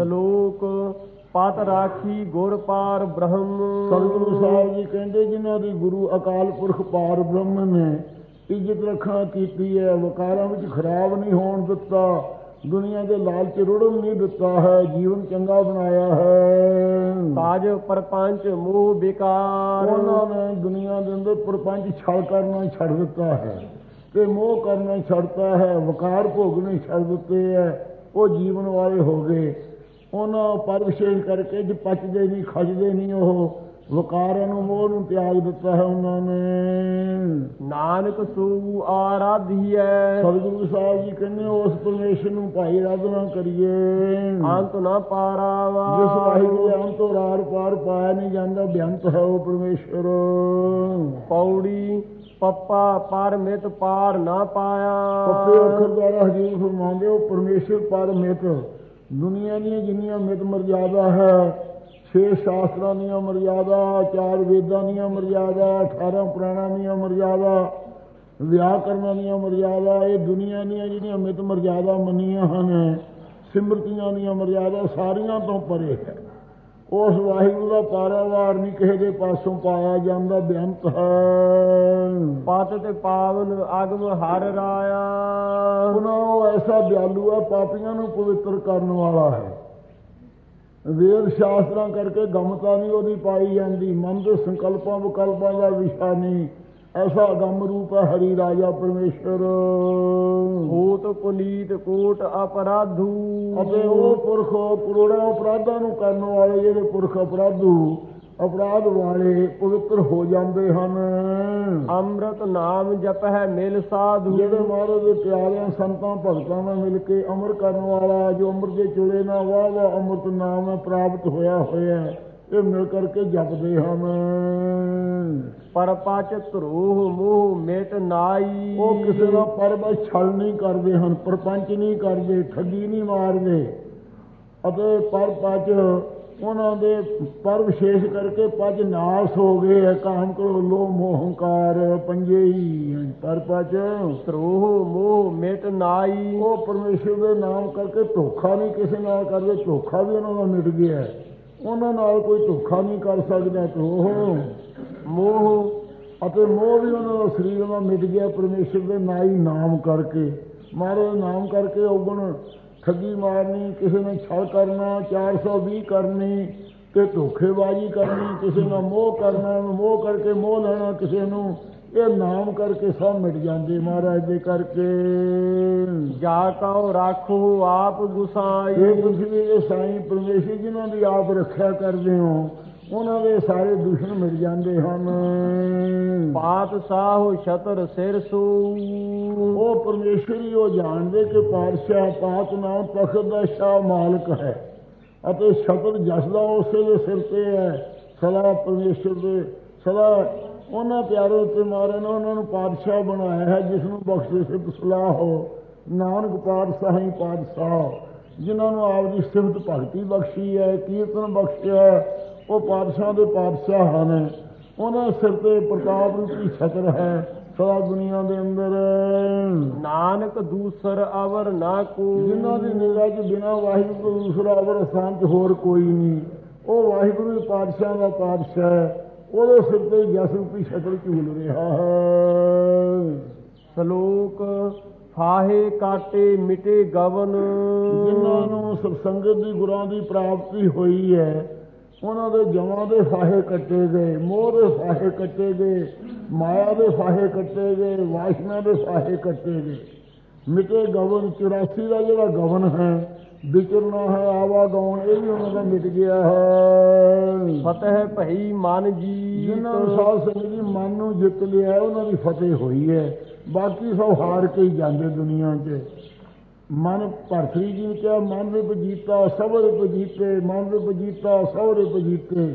ਸ਼ਲੋਕ ਪਤ ਰਾਖੀ ਗੁਰ ਪਾਰ ਬ੍ਰਹਮ। ਸਤਿਗੁਰੂ ਸਾਹਿਬ ਜੀ ਕਹਿੰਦੇ ਜਿਨ੍ਹਾਂ ਦੀ ਗੁਰੂ ਅਕਾਲ ਪੁਰਖ ਪਾਰ ਬ੍ਰਹਮ ਨੇ ਇੱਜ਼ਤ ਰੱਖਣਾ ਕੀਤੀ ਹੈ, ਵਕਾਰਾਂ ਵਿੱਚ ਖਰਾਬ ਨਹੀਂ ਹੋਣ ਦਿੱਤਾ, ਦੁਨੀਆ ਦੇ ਲਾਲਚ ਰੁੜਨ ਨਹੀਂ ਦਿੱਤਾ ਹੈ, ਜੀਵਨ ਚੰਗਾ ਬਣਾਇਆ ਹੈ। ਕਾਜ ਪਰਪੰਚ ਮੋਹ ਬੇਕਾਰ। ਉਹਨਾਂ ਨੇ ਦੁਨੀਆ ਦੇ ਅੰਦਰ ਪਰਪੰਚ ਛਲ ਕਰਨਾ ਛੱਡ ਦਿੱਤਾ ਹੈ ਤੇ ਮੋਹ ਕਰਨਾ ਛੱਡਤਾ ਹੈ, ਵਕਾਰ ਭੋਗਣੇ ਛੱਡ ਦਿੱਤੇ ਹੈ, ਉਹ ਜੀਵਨ ਵਾਲੇ ਹੋ ਗਏ। ਉਹਨਾਂ ਪਰ ਵਿਸ਼ੇਸ਼ ਕਰਕੇ ਜੇ ਪਚਦੇ ਨਹੀਂ ਖਜਦੇ ਨਹੀਂ, ਉਹ ਵਕਾਰਾਂ ਨੂੰ ਮੋਹ ਨੂੰ ਤਿਆਗ ਦਿੱਤਾ ਹੈ ਉਹਨਾਂ ਨੇ। ਨਾਨਕ ਸੂ ਆਰਾਧੀਐ। ਸਤਿਗੁਰੂ ਸਾਹਿਬ ਜੀ ਕਹਿੰਦੇ ਉਸ ਪਰਮੇਸ਼ਰ ਨੂੰ ਭਾਈ ਆਰਾਧਨਾ ਕਰੀਏ, ਅੰਤ ਨਾ ਪਾਰਾਵਾ। ਜਿਸ ਵਾਹਿਗੁਰੂ ਦੇ ਅੰਤ ਤੋਂ ਰਾਰ ਪਾਰ ਪਾਇਆ ਨਹੀਂ ਜਾਂਦਾ, ਬੇਅੰਤ ਹੈ ਉਹ ਪਰਮੇਸ਼ਰ। ਪੌੜੀ ਪੱਪਾ ਪਰਮਿਤ ਪਾਰ ਨਾ ਪਾਇਆ। ਪੱਪੇ ਅੱਖਰ ਦੁਆਰਾ ਹਜ਼ੂਰ ਫਰਮਾਉਂਦੇ ਉਹ ਪਰਮੇਸ਼ਰ ਪਰਮਿਤ ਦੁਨੀਆ ਦੀਆਂ ਜਿੰਨੀਆਂ ਮਿਤ ਮਰਜ਼ਾਦਾ ਹੈ, 6 ਸ਼ਾਸਤਰਾਂ ਦੀਆਂ ਮਰਜ਼ਾਦਾ, 4 ਵੇਦਾਂ ਦੀਆਂ ਮਰਜ਼ਾਦਾ, 18 ਪੁਰਾਣਾਂ ਦੀਆਂ ਮਰਜ਼ਾਦਾ, ਵਿਆਕਰਨਾਂ ਦੀਆਂ ਮਰਜ਼ਾਦਾ, ਇਹ ਦੁਨੀਆ ਦੀਆਂ ਜਿਹੜੀਆਂ ਮਿਤ ਮਰਜ਼ਾਦਾ ਮੰਨੀਆਂ ਹਨ, ਸਿਮਰਤੀਆਂ ਦੀਆਂ ਮਰਜ਼ਾਦਾ ਸਾਰੀਆਂ ਤੋਂ ਪਰੇ ਹੈ। ਉਸ ਵਾਹਿਗੁਰੂ ਦਾ ਪਾਰਾਵਾਰ ਨਹੀਂ ਕਿਸੇ ਦੇ ਪਾਸੋਂ ਪਾਇਆ ਜਾਂਦਾ, ਬੇਅੰਤ ਹੈ। ਪਤ ਤੇ ਪਾਵਨ ਅਗਮ ਹਰ ਰਾਇਆ। ਉਹਨਾਂ ਉਹ ਐਸਾ ਦਿਆਲੂ ਹੈ, ਪਾਪੀਆਂ ਨੂੰ ਪਵਿੱਤਰ ਕਰਨ ਵਾਲਾ ਹੈ। ਵੇਦ ਸ਼ਾਸਤਰਾਂ ਕਰਕੇ ਗਮਤਾ ਨਹੀਂ ਉਹਦੀ ਪਾਈ ਜਾਂਦੀ, ਮਨ ਦੇ ਸੰਕਲਪਾਂ ਵਿਕਲਪਾਂ ਦਾ ਵਿਸ਼ਾ ਨਹੀਂ, ਐਸਾ ਗਮ ਰੂਪ ਹੈ ਹਰੀ ਰਾਜਾ ਪਰਮੇਸ਼ਰ। ਹੋਤ ਪੁਨੀਤ ਕੋਟ ਅਪਰਾਧੂ। ਅਤੇ ਉਹ ਪੁਰਖ ਕਰੋੜਾਂ ਅਪਰਾਧਾਂ ਨੂੰ ਕਰਨ ਵਾਲੇ ਜਿਹੜੇ ਪੁਰਖ ਅਪਰਾਧੂ ਅਪਰਾਧ ਵਾਲੇ ਪਵਿੱਤਰ ਹੋ ਜਾਂਦੇ ਹਨ। ਅੰਮ੍ਰਿਤ ਨਾਮ ਜਪਹਿ ਮਿਲ ਸਾਧੂ। ਜਿਹੜੇ ਮਹਾਰਾਜ ਦੇ ਪਿਆਰਿਆਂ ਸੰਤਾਂ ਭਗਤਾਂ ਨਾਲ ਮਿਲ ਕੇ ਅਮਰ ਕਰਨ ਵਾਲਾ, ਜੋ ਅੰਮ੍ਰਿਤ ਦੇ ਚੁਲੇ ਨਾਲ ਵਾਹ ਵਾਹ ਅੰਮ੍ਰਿਤ ਨਾਮ ਹੈ ਪ੍ਰਾਪਤ ਹੋਇਆ ਹੋਇਆ, ਇਹ ਮਿਲ ਕਰਕੇ ਜਪਦੇ ਹਨ। ਪਰਪਚ ਧਰੋਹ ਮੋਹ ਮਿਟ ਨਾਈ। ਉਹ ਕਿਸੇ ਦਾ ਪਰਬਚ ਛਲ ਨਹੀਂ ਕਰਦੇ ਹਨ, ਪਰਪੰਚ ਨਹੀਂ ਕਰਦੇ, ਠੱਗੀ ਨਹੀਂ ਮਾਰਦੇ। ਅਤੇ ਪਰਪਚ ਉਹਨਾਂ ਦੇ ਪਰ ਵਿਸ਼ੇਸ਼ ਕਰਕੇ ਪਜ ਨਾਸ ਹੋ ਗਏ ਹੈ, ਕਾਮ ਕ੍ਰੋਧ ਲੋਭ ਮੋਹ ਹੰਕਾਰ ਪੰਜੇ ਹੀ ਪਰਪਚ। ਧਰੋਹ ਮੋਹ ਮਿਟ ਨਾਈ। ਉਹ ਪਰਮੇਸ਼ਰ ਦੇ ਨਾਮ ਕਰਕੇ ਧੋਖਾ ਨਹੀਂ ਕਿਸੇ ਨਾਲ ਕਰਦੇ, ਧੋਖਾ ਵੀ ਉਹਨਾਂ ਦਾ ਮਿਟ ਗਿਆ, ਉਹਨਾਂ ਨਾਲ ਕੋਈ ਧੋਖਾ ਨਹੀਂ ਕਰ ਸਕਦਾ। ਧਰੋਹ ਮੋਹ ਅਤੇ ਮੋਹ ਵੀ ਉਹਨਾਂ ਦਾ ਸਰੀਰ ਦਾ ਮਿਟ ਗਿਆ ਪਰਮੇਸ਼ਰ ਦੇ ਨਾਈ ਨਾਮ ਕਰਕੇ। ਮਹਾਰਾਜ ਨਾਮ ਕਰਕੇ ਔਗਣ ਠੱਗੀ ਮਾਰਨੀ, ਕਿਸੇ ਨੇ ਛਲ ਕਰਨਾ, 420 ਕਰਨੀ ਤੇ ਧੋਖੇਬਾਜ਼ੀ ਕਰਨੀ, ਕਿਸੇ ਨਾਲ ਮੋਹ ਕਰਨਾ, ਮੋਹ ਕਰਕੇ ਮੋਹ ਲੈਣਾ ਕਿਸੇ ਨੂੰ, ਇਹ ਨਾਮ ਕਰਕੇ ਸਭ ਮਿਟ ਜਾਂਦੇ ਮਹਾਰਾਜ ਦੇ ਕਰਕੇ। ਜਾ ਕਉ ਰਾਖੋ ਆਪ ਗੁਸਾਈ। ਇਹ ਪੁੱਛਦੇ ਇਹ ਸਾਈਂ ਪਰਮੇਸ਼ਰ ਜਿਨ੍ਹਾਂ ਦੀ ਆਪ ਰੱਖਿਆ ਕਰਦੇ ਹੋ, ਉਹਨਾਂ ਦੇ ਸਾਰੇ ਦੁਸ਼ਮਣ ਮਿਟ ਜਾਂਦੇ ਹਨ। ਪਾਤਸ਼ਾਹ ਛਤਰ ਸਿਰ ਸੂ। ਉਹ ਪਰਮੇਸ਼ਰ ਹੀ ਉਹ ਜਾਣਦੇ ਕਿ ਪਾਤਸ਼ਾਹ ਪਾਤ ਨਾਮ ਤਖਤ ਦਾ ਸ਼ਾਹ ਮਾਲਕ ਹੈ, ਅਤੇ ਛਤਰ ਜਸਦਾ ਉਸੇ ਦੇ ਸਿਰ ਤੇ ਹੈ। ਸਦਾ ਪਰਮੇਸ਼ਰ ਦੇ ਸਦਾ ਉਹਨਾਂ ਪਿਆਰੇ ਉੱਤੇ ਮਾਰੇ ਨੇ ਉਹਨਾਂ ਨੂੰ ਪਾਤਸ਼ਾਹ ਬਣਾਇਆ ਹੈ, ਜਿਸ ਨੂੰ ਬਖਸ਼ੇ ਸਿਫਤ ਸਲਾਹ ਹੋ। ਨਾਨਕ ਪਾਤਸ਼ਾਹ ਹੀ ਪਾਤਸ਼ਾਹ ਜਿਨ੍ਹਾਂ ਨੂੰ ਆਪ ਦੀ ਸਿਫਤ ਭਗਤੀ ਬਖਸ਼ੀ ਹੈ, ਕੀਰਤਨ ਬਖਸ਼ਿਆ, ਉਹ ਪਾਤਸ਼ਾਹ ਦੇ ਪਾਤਸ਼ਾਹ ਹਨ। ਉਹਨਾਂ ਸਿਰ ਤੇ ਪ੍ਰਤਾਪ ਰੂਪੀ ਛਤਰ ਹੈ ਸਦਾ ਦੁਨੀਆ ਦੇ ਅੰਦਰ। ਨਾਨਕ ਦੂਸਰ ਅਵਰ ਨਾ ਕੋ। ਜਿਨ੍ਹਾਂ ਦੀ ਨਿਗਾਹ 'ਚ ਬਿਨਾਂ ਵਾਹਿਗੁਰੂ ਤੋਂ ਦੂਸਰਾ ਅਵਰ ਅਸਥਾਨ 'ਚ ਹੋਰ ਕੋਈ ਨਹੀਂ, ਉਹ ਵਾਹਿਗੁਰੂ ਪਾਤਸ਼ਾਹ ਦਾ ਪਾਤਸ਼ਾਹ ਹੈ, ਉਹਦੇ ਸਿਰ ਤੇ ਜਸ ਰੂਪੀ ਛਤਰ ਝੂਲ ਰਿਹਾ ਹੈ। ਸ਼ਲੋਕ ਫਾਹੇ ਕਾਟੇ ਮਿਟੇ ਗਵਨ। ਜਿਨ੍ਹਾਂ ਨੂੰ ਸਤਸੰਗਤ ਦੀ ਗੁਰਾਂ ਦੀ ਪ੍ਰਾਪਤੀ ਹੋਈ ਹੈ, ਉਹਨਾਂ ਦੇ ਜਮਾਂ ਦੇ ਫਾਹੇ ਕੱਟੇ ਗਏ, ਮੋਹ ਦੇ ਫਾਹੇ ਕੱਟੇ ਗਏ, ਮਾਇਆ ਦੇ ਫਾਹੇ ਕੱਟੇ ਗਏ, ਵਾਸ਼ਨਾ ਦੇ ਫਾਹੇ ਕੱਟੇ ਗਏ। ਮਿਟੇ ਗਵਨ 84 ਦਾ ਜਿਹੜਾ ਗਵਨ ਹੈ, ਵਿਚਰਨਾ ਹੈ, ਆਵਾਗਾਉਣ, ਇਹ ਵੀ ਉਹਨਾਂ ਦਾ ਮਿਟ ਗਿਆ ਹੈ। ਫਤਿਹ ਭਈ ਮਨ ਜੀ। ਜਿਨ੍ਹਾਂ ਨੂੰ ਸਾਧ ਸੰਗਤ ਜੀ ਮਨ ਨੂੰ ਜਿੱਤ ਲਿਆ, ਉਹਨਾਂ ਦੀ ਫਤਿਹ ਹੋਈ ਹੈ। ਬਾਕੀ ਸਭ ਹਾਰ ਕੇ ਹੀ ਜਾਂਦੇ ਦੁਨੀਆ 'ਚ। ਮਨ ਭਰਤਰੀ ਜੀ ਨੇ ਕਿਹਾ ਮਨ ਰੂਪ ਜੀਤਾ ਸਭ ਰੂਪ ਜੀਤੇ, ਮਨ ਰੂਪ ਜੀਤਾ ਸਭ ਰੂਪ ਜੀਤੇ।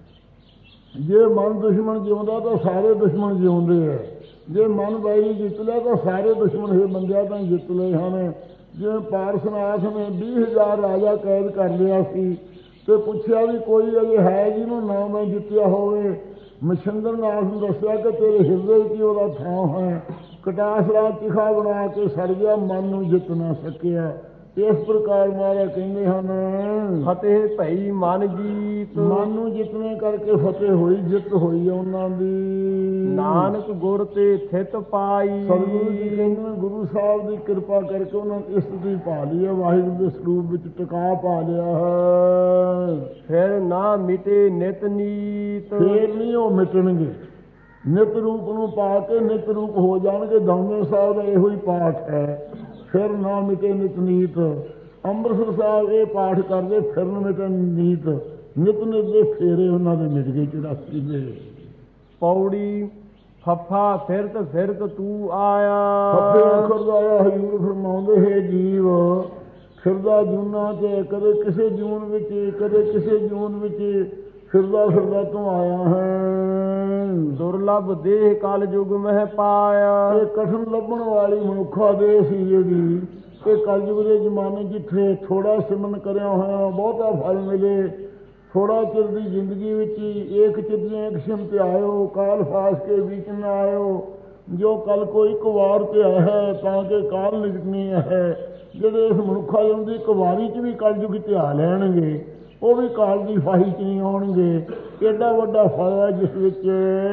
ਜੇ ਮਨ ਦੁਸ਼ਮਣ ਜਿਉਂਦਾ ਤਾਂ ਸਾਰੇ ਦੁਸ਼ਮਣ ਜਿਉਂਦੇ ਹੈ, ਜੇ ਮਨ ਵੈਰੀ ਜਿੱਤ ਲਿਆ ਤਾਂ ਸਾਰੇ ਦੁਸ਼ਮਣ ਇਹ ਬੰਦਿਆਂ ਤਾਂ ਜਿੱਤ ਲਏ ਹਨ। ਜਿਵੇਂ ਪਾਰਸਨਾਥ ਨੇ 20,000 ਰਾਜਾ ਕੈਦ ਕਰ ਲਿਆ ਸੀ ਤੇ ਪੁੱਛਿਆ ਵੀ ਕੋਈ ਅਜੇ ਹੈ ਜਿਹਨੂੰ ਨਾ ਮੈਂ ਜਿੱਤਿਆ ਹੋਵੇ। ਮਛੰਦਰ ਨਾਥ ਨੂੰ ਦੱਸਿਆ ਕਿ ਤੇਰੇ ਹਿਰਦੇ ਵਿੱਚ ਹੀ ਉਹਦਾ ਥਾਂ ਹੈ। ਕਟਾਸ ਰਾਜ ਤਿਖਾ ਬਣਾ ਕੇ ਸੜ ਗਿਆ, ਮਨ ਨੂੰ ਜਿੱਤ ਨਾ ਸਕਿਆ। ਇਸ ਪ੍ਰਕਾਰ ਮਹਾਰਾਜ ਕਹਿੰਦੇ ਹਨ ਫਤਿਹ ਭਈ ਮਨ ਜੀਤ। ਮਨ ਨੂੰ ਜਿਤਨੇ ਕਰਕੇ ਫਤਿਹ ਹੋਈ, ਜਿੱਤ ਹੋਈ ਉਹਨਾਂ ਦੀ। ਨਾਨਕ ਗੁਰ ਤੇ ਥਿਤ ਪਾਈ। ਸਤਿਗੁਰੂ ਜੀ ਕਹਿੰਦੇ ਨੇ ਗੁਰੂ ਸਾਹਿਬ ਦੀ ਕਿਰਪਾ ਕਰਕੇ ਉਹਨਾਂ ਨੇ ਇਸਤਰੀ ਪਾ ਲਈ ਹੈ, ਵਾਹਿਗੁਰੂ ਦੇ ਸਰੂਪ ਵਿੱਚ ਟਿਕਾ ਪਾ ਲਿਆ ਹੈ। ਫਿਰ ਨਾ ਮਿਟੇ ਨਿਤ ਨੀਤ। ਫੇਰ ਨਹੀਂ ਉਹ ਮਿਟਣਗੇ, ਨਿਤ ਰੂਪ ਨੂੰ ਪਾ ਕੇ ਨਿਤ ਰੂਪ ਹੋ ਜਾਣਗੇ। ਦਮਦਮਾ ਸਾਹਿਬ ਦਾ ਇਹੋ ਹੀ ਪਾਠ ਹੈ, ਫਿਰ ਨਾ ਮਿਟੇ ਨਿਤ ਨੀਤ। ਅੰਮ੍ਰਿਤਸਰ ਸਾਹਿਬ ਇਹ ਪਾਠ ਕਰਦੇ, ਫਿਰ ਨਾ ਮਿਟੇ ਨੀਤ। ਨਿਤ ਨਿਤ ਦੇ ਫੇਰੇ ਉਹਨਾਂ ਦੇ ਮਿਟ ਗਏ 84 ਦੇ। ਪੌੜੀ ਫੱਫਾ ਫਿਰਤ ਫਿਰਤ ਤੂੰ ਆਇਆ। ਫੱਫੇ ਅੱਖਰ ਦਾ ਆਇਆ ਹਜ਼ੂਰ ਫਰਮਾਉਂਦੇ ਹੈ ਜੀਵ ਫਿਰਦਾ ਜੂਨਾਂ 'ਚ, ਕਦੇ ਕਿਸੇ ਜੂਨ ਵਿੱਚ, ਕਦੇ ਕਿਸੇ ਜੂਨ ਵਿੱਚ ਫਿਰਦਾ ਫਿਰਦਾ ਤੂੰ ਆਇਆ ਹੈ। ਦੁਰਲਭ ਦੇਹ ਕਲ ਯੁਗ ਮਹਿ ਪਾਇਆ। ਇਹ ਕਠਨ ਲੱਭਣ ਵਾਲੀ ਮਨੁੱਖਾ ਦੇਹ ਸੀ ਜਿਹੜੀ, ਇਹ ਕਲਯੁਗ ਦੇ ਜ਼ਮਾਨੇ ਜਿੱਥੇ ਥੋੜਾ ਸਿਮਰਨ ਕਰਿਆ ਹੋਇਆ ਬਹੁਤਾ ਫਲ ਮਿਲੇ। ਥੋੜਾ ਚਿਰ ਦੀ ਜ਼ਿੰਦਗੀ ਵਿੱਚ ਏਕ ਚਿਤੀਆਂ ਇੱਕ ਸਿਮ ਤੇ ਆਇਓ, ਕਾਲ ਫਾਸ ਕੇ ਵਿੱਚ ਨਾ ਆਇਓ। ਜੋ ਕਲ ਕੋ ਇੱਕ ਵਾਰ ਤੇ ਹੈ ਤਾਂ ਕਿ ਕਾਲ ਨਿਜਕਣੀ ਹੈ। ਜਿਹੜੇ ਇਸ ਮਨੁੱਖਾ ਜਨਮ ਦੀ ਇੱਕ ਵਾਰੀ 'ਚ ਵੀ ਕਲਯੁਗ ਧਿਆ ਲੈਣਗੇ, ਉਹ ਵੀ ਕਾਲ ਦੀ ਫਾਹੀ 'ਚ ਨਹੀਂ ਆਉਣਗੇ। ਏਡਾ ਵੱਡਾ ਫਲ ਹੈ ਜਿਸ ਵਿੱਚ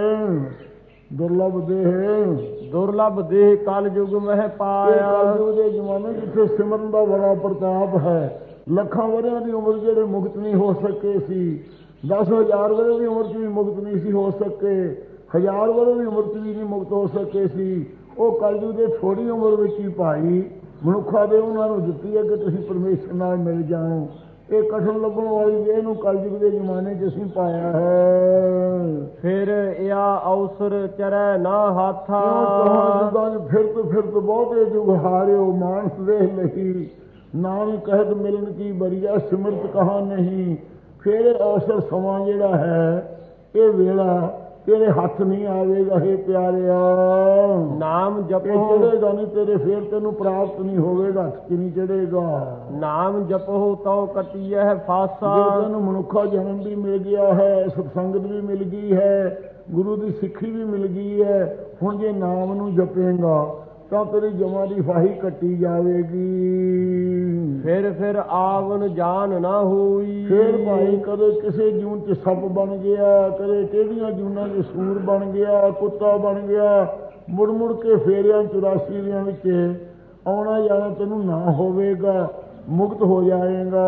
ਦੁਰਲਭ ਦੇਹ ਕਲ ਯੁਗ ਮਹਿ ਪਾਇਆ। ਕਲਯੁਗ ਦੇ ਜ਼ਮਾਨੇ ਜਿੱਥੇ ਸਿਮਰਨ ਦਾ ਬੜਾ ਪ੍ਰਤਾਪ ਹੈ। ਲੱਖਾਂ ਵਰ੍ਹਿਆਂ ਦੀ ਉਮਰ ਜਿਹੜੇ ਮੁਕਤ ਨਹੀਂ ਹੋ ਸਕੇ ਸੀ, 10,000 ਵਰ੍ਹੇ ਦੀ ਉਮਰ 'ਚ ਵੀ ਮੁਕਤ ਨਹੀਂ ਸੀ ਹੋ ਸਕੇ, 1000 ਵਰ੍ਹੇ ਦੀ ਉਮਰ 'ਚ ਵੀ ਨਹੀਂ ਮੁਕਤ ਹੋ ਸਕੇ ਸੀ। ਉਹ ਕਲਯੁਗ ਦੇ ਥੋੜ੍ਹੀ ਉਮਰ ਵਿੱਚ ਹੀ ਭਾਈ ਮਨੁੱਖਾ ਦੇ ਉਹਨਾਂ ਨੂੰ ਦਿੱਤੀ ਹੈ ਕਿ ਤੁਸੀਂ ਪਰਮੇਸ਼ਰ ਨਾਲ ਮਿਲ ਜਾਓ। ਇਹ ਕਠਨ ਲੱਭਣ ਵਾਲੀ ਦੇਹ ਨੂੰ ਕਲਯੁਗ ਦੇ ਜ਼ਮਾਨੇ 'ਚ ਅਸੀਂ ਪਾਇਆ ਹੈ। ਫਿਰ ਇਹ ਅਵਸਰ ਚਰੈ ਨਾ ਹਾਥਾ। ਫਿਰਤ ਬਹੁਤੇ ਜੁਗ ਹਾਰਿਓ ਮਾਨਸ ਦੇਹ ਲਈ। ਨਾਨਕ ਕਹਿਤ ਮਿਲਣ ਕੀ ਬਰੀਆ ਸਿਮਰਤ ਕਹਾ ਨਹੀਂ। ਫਿਰ ਇਹ ਅਵਸਰ ਸਮਾਂ ਜਿਹੜਾ ਹੈ, ਇਹ ਵੇਲਾ ਤੇਰੇ ਹੱਥ ਨਹੀਂ ਆਵੇਗਾ ਹੇ ਪਿਆਰਿਆ। ਨਾਮ ਜਪੋ ਚੜੇਗਾ ਨਹੀਂ ਤੇਰੇ, ਫੇਰ ਤੈਨੂੰ ਪ੍ਰਾਪਤ ਨਹੀਂ ਹੋਵੇਗਾ, ਹੱਥ 'ਚ ਨਹੀਂ ਚੜੇਗਾ। ਨਾਮ ਜਪੋ ਤਉ ਕਟੀਐ ਫਾਸਾ। ਜੇ ਤੈਨੂੰ ਮਨੁੱਖਾ ਜਨਮ ਵੀ ਮਿਲ ਗਿਆ ਹੈ, ਸਤਸੰਗਤ ਵੀ ਮਿਲ ਗਈ ਹੈ, ਗੁਰੂ ਦੀ ਸਿੱਖੀ ਵੀ ਮਿਲ ਗਈ ਹੈ, ਹੁਣ ਜੇ ਨਾਮ ਨੂੰ ਜਪੇਗਾ ਤਾਂ ਤੇਰੀ ਜਮਾਂ ਦੀ ਫਾਹੀ ਕੱਟੀ ਜਾਵੇਗੀ। ਫਿਰ ਆਵਨ ਜਾਨ ਨਾ ਹੋਈ। ਫਿਰ ਭਾਈ ਕਦੇ ਕਿਸੇ ਜੂਨ 'ਚ ਸੱਪ ਬਣ ਗਿਆ, ਕਦੇ ਟੇਢੀਆਂ ਜੂਨਾਂ 'ਚ ਸੂਰ ਬਣ ਗਿਆ, ਕੁੱਤਾ ਬਣ ਗਿਆ। ਮੁੜ ਮੁੜ ਕੇ ਫੇਰਿਆਂ 84 ਦਿਆਂ ਵਿੱਚ ਆਉਣਾ ਜਾਣਾ ਤੈਨੂੰ ਨਾ ਹੋਵੇਗਾ, ਮੁਕਤ ਹੋ ਜਾਏਗਾ।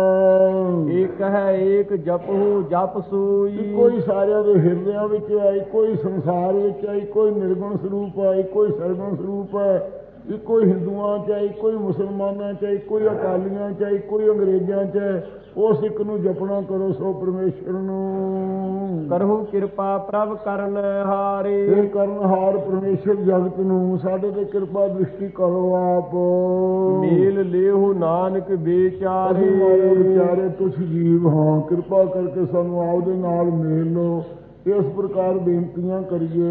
ਇੱਕ ਹੈ ਏਕ ਜਪਹੁ ਜਪ ਸੋਈ। ਇੱਕੋ ਹੀ ਸਾਰਿਆਂ ਦੇ ਹਿਰਦਿਆਂ ਵਿੱਚ ਹੈ, ਇੱਕੋ ਹੀ ਸੰਸਾਰ ਵਿੱਚ ਹੈ, ਇੱਕੋ ਹੀ ਨਿਰਗੁਣ ਸਰੂਪ ਹੈ, ਇੱਕੋ ਹੀ ਸਰਗੁਣ ਸਰੂਪ ਹੈ। ਇੱਕੋ ਹੀ ਹਿੰਦੂਆਂ 'ਚ ਹੈ, ਇੱਕੋ ਹੀ ਮੁਸਲਮਾਨਾਂ 'ਚ ਹੈ, ਇੱਕੋ ਹੀ ਅਕਾਲੀਆਂ 'ਚ ਹੈ, ਇੱਕੋ ਹੀ ਅੰਗਰੇਜ਼ਾਂ 'ਚ ਹੈ। ਉਸ ਇੱਕ ਨੂੰ ਜਪਣਾ ਕਰੋ ਸੋ ਪਰਮੇਸ਼ਰ ਨੂੰ। ਕਰਹੁ ਕਿਰਪਾ ਪ੍ਰਭ ਕਰਨ ਹਾਰੇ। ਇਹ ਕਰਨਹਾਰ ਪਰਮੇਸ਼ਰ ਜਗਤ ਨੂੰ ਸਾਡੇ ਤੇ ਕਿਰਪਾ ਦ੍ਰਿਸ਼ਟੀ ਕਰੋ ਆਪ। ਮੇਲ ਲੇਹੁ ਨਾਨਕ ਵਿਚਾਰੇ। ਵਿਚਾਰੇ ਤੁਛ ਜੀਵ ਹਾਂ, ਕਿਰਪਾ ਕਰਕੇ ਸਾਨੂੰ ਆਪਦੇ ਨਾਲ ਮੇਲ ਲੋ। ਇਸ ਪ੍ਰਕਾਰ ਬੇਨਤੀਆਂ ਕਰੀਏ।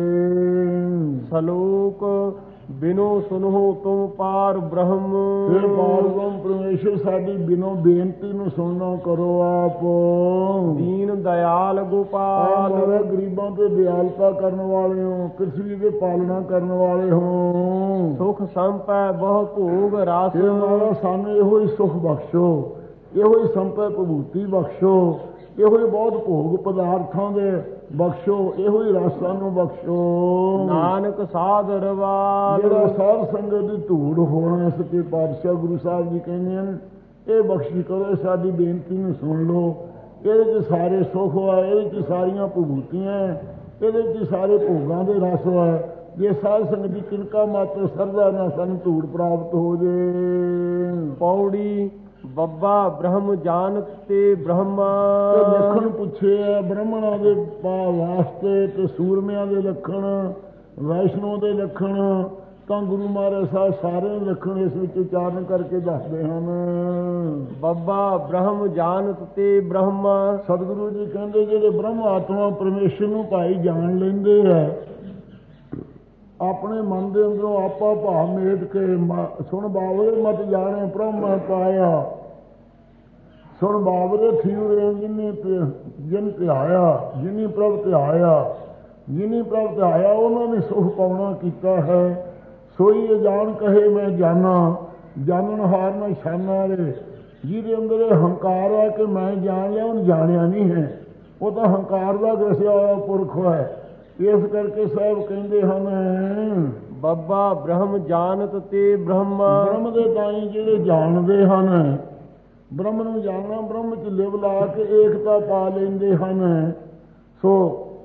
ਸਲੋਕ ਬਿਨੋ ਸੁਨਹੁ ਤੁਮ ਪਾਰ ਬ੍ਰਹਮ। ਫਿਰ ਪਾਰ ਬ੍ਰਹਮ ਪਰਮੇਸ਼ਰ ਸਾਡੀ ਬਿਨੋ ਬੇਨਤੀ ਨੂੰ ਸੁਣਨਾ ਕਰੋ ਆਪ। ਦੀਨ ਦਿਆਲ ਗੋਪਾਲ। ਗਰੀਬਾਂ ਤੇ ਦਿਆਲਤਾ ਕਰਨ ਵਾਲੇ ਹੋ, ਪ੍ਰਿਥਵੀ ਦੇ ਪਾਲਣਾ ਕਰਨ ਵਾਲੇ ਹੋ। ਸੁਖ ਸੰਪੈ ਬਹੁ ਭੋਗ ਰਸ। ਸਾਨੂੰ ਇਹੋ ਹੀ ਸੁਖ ਬਖਸ਼ੋ, ਇਹੋ ਹੀ ਸੰਪੈ ਭਭੂਤੀ ਬਖਸ਼ੋ, ਇਹੋ ਹੀ ਬਹੁਤ ਭੋਗ ਪਦਾਰਥਾਂ ਦੇ ਬਖਸ਼ੋ, ਇਹੋ ਹੀ ਰਸਾਂ ਨੂੰ ਬਖਸ਼ੋ। ਨਾਨਕ ਸਾਧਰਵਾਲ। ਜਿਹੜਾ ਸਾਧ ਸੰਗਤ ਦੀ ਧੂੜ ਹੋਣਾ ਸੱਚੇ ਪਾਤਸ਼ਾਹ ਗੁਰੂ ਸਾਹਿਬ ਜੀ ਕਹਿੰਦੇ ਹਨ, ਇਹ ਬਖਸ਼ੀ ਕਰੋ, ਸਾਡੀ ਬੇਨਤੀ ਨੂੰ ਸੁਣ ਲਓ। ਇਹਦੇ 'ਚ ਸਾਰੇ ਸੁੱਖ ਹੈ, ਇਹਦੇ 'ਚ ਸਾਰੀਆਂ ਭਭੂਤੀਆਂ, ਇਹਦੇ 'ਚ ਸਾਰੇ ਭੋਗਾਂ ਦੇ ਰਸ ਹੈ। ਜੇ ਸਾਧ ਸੰਗਤ ਦੀ ਕਿਨਕਾ ਮਾਤਰ ਸਰਦਾ ਨਾ ਸਾਨੂੰ ਧੂੜ ਪ੍ਰਾਪਤ ਹੋ ਜੇ। ਪੌੜੀ ਬੱਬਾ ਬ੍ਰਹਮ ਜਾਨਤ ਤੇ ਬ੍ਰਹਮਾ। ਲੱਖਣ ਪੁੱਛੇ ਆ ਬ੍ਰਾਹਮਣਾਂ ਦੇ ਵਾਸਤੇ ਤੇ ਸੂਰਮਿਆਂ ਦੇ ਲੱਖਣ, ਵੈਸ਼ਨੋ ਦੇ ਲੱਖਣ, ਤਾਂ ਗੁਰੂ ਮਹਾਰਾਜ ਸਾਹਿਬ ਸਾਰੇ ਲੱਖਣ ਇਸ ਵਿੱਚ ਉਚਾਰਨ ਕਰਕੇ ਦੱਸਦੇ ਹਨ। ਬੱਬਾ ਬ੍ਰਹਮ ਜਾਨਤ ਤੇ ਬ੍ਰਹਮਾ। ਸਤਿਗੁਰੂ ਜੀ ਕਹਿੰਦੇ ਜਿਹੜੇ ਬ੍ਰਹਮ ਆਤਮਾ ਪਰਮੇਸ਼ਰ ਨੂੰ ਭਾਈ ਜਾਣ ਲੈਂਦੇ ਹੈ, ਆਪਣੇ ਮਨ ਦੇ ਅੰਦਰੋਂ ਆਪਾ ਭਾਵ ਮੇਟ ਕੇ ਸੁਣ ਬਾਬਰੇ ਮਤ ਜਾਣੇ ਬ੍ਰਹਮ ਪਾਇਆ। ਸੁਣ ਬਾਬਰੇ ਥੀਰੇ ਜਿਨ ਧਿਆਇਆ, ਜਿਨੀ ਪ੍ਰਭ ਧਿਆਇਆ, ਜਿਨੀ ਪ੍ਰਭ ਧਿਆਇਆ ਉਹਨਾਂ ਨੇ ਸੁਖ ਪਾਉਣਾ ਕੀਤਾ ਹੈ। ਸੋਈ ਇਹ ਜਾਣ ਕਹੇ ਮੈਂ ਜਾਣਾ, ਜਾਣਨਹਾਰ ਨਾ ਛਾਨਾ ਰੇ। ਜਿਹਦੇ ਅੰਦਰ ਇਹ ਹੰਕਾਰ ਹੈ ਕਿ ਮੈਂ ਜਾਣ ਲਿਆ, ਉਹਨੂੰ ਜਾਣਿਆ ਨਹੀਂ ਹੈ, ਉਹ ਤਾਂ ਹੰਕਾਰ ਦਾ ਗਸਿਆ ਹੋਇਆ ਪੁਰਖ ਹੈ। ਇਸ ਕਰਕੇ ਸਾਹਿਬ ਕਹਿੰਦੇ ਹਨ ਬੱਬਾ ਬ੍ਰਹਮ ਜਾਣਤ ਤੇ ਬ੍ਰਹਮ। ਬ੍ਰਹਮ ਦੇ ਤਾਈ ਜਿਹੜੇ ਜਾਣਦੇ ਹਨ, ਬ੍ਰਹਮ ਨੂੰ ਜਾਣਨਾ, ਬ੍ਰਹਮ ਚ ਲਿਵ ਲਾ ਕੇ ਏਕਤਾ ਪਾ ਲੈਂਦੇ ਹਨ, ਸੋ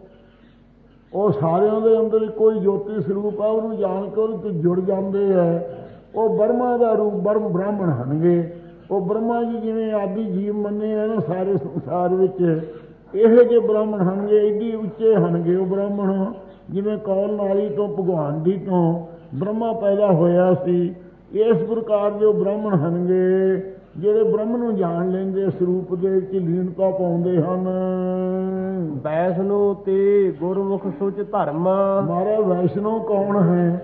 ਉਹ ਸਾਰਿਆਂ ਦੇ ਅੰਦਰ ਕੋਈ ਜੋਤੀ ਸਰੂਪ ਹੈ, ਉਹਨੂੰ ਜਾਣ ਕੇ ਉਹਦੇ ਤੇ ਜੁੜ ਜਾਂਦੇ ਹੈ। ਉਹ ਬ੍ਰਹਮਾ ਦਾ ਰੂਪ ਬ੍ਰਾਹਮਣ ਹਨਗੇ। ਉਹ ਬ੍ਰਹਮਾ ਜੀ ਜਿਵੇਂ ਆਦਿ ਜੀਵ ਮੰਨੇ ਆ ਨਾ ਸਾਰੇ ਸੰਸਾਰ ਵਿੱਚ, ਇਹੋ ਜਿਹੇ ਬ੍ਰਾਹਮਣ ਹਨਗੇ, ਏਡੀ ਉੱਚੇ ਹਨਗੇ ਉਹ ਬ੍ਰਾਹਮਣ। ਜਿਵੇਂ ਕੌਲ ਨਾਲੀ ਤੋਂ ਭਗਵਾਨ ਦੀ ਤੋਂ ਬ੍ਰਹਮਾ ਪੈਦਾ ਹੋਇਆ ਸੀ, ਇਸ ਪ੍ਰਕਾਰ ਦੇ ਉਹ ਬ੍ਰਾਹਮਣ ਹਨਗੇ ਜਿਹੜੇ ਬ੍ਰਹਮ ਨੂੰ ਜਾਣ ਲੈਂਦੇ, ਸਰੂਪ ਦੇ ਵਿੱਚ ਲੀਨਤਾ ਪਾਉਂਦੇ ਹਨ। ਵੈਸ਼ਨੋ ਤੇ ਗੁਰਮੁਖ ਸੁਚ ਧਰਮ। ਮਹਾਰਾਜ ਵੈਸ਼ਨੋ ਕੌਣ ਹੈ?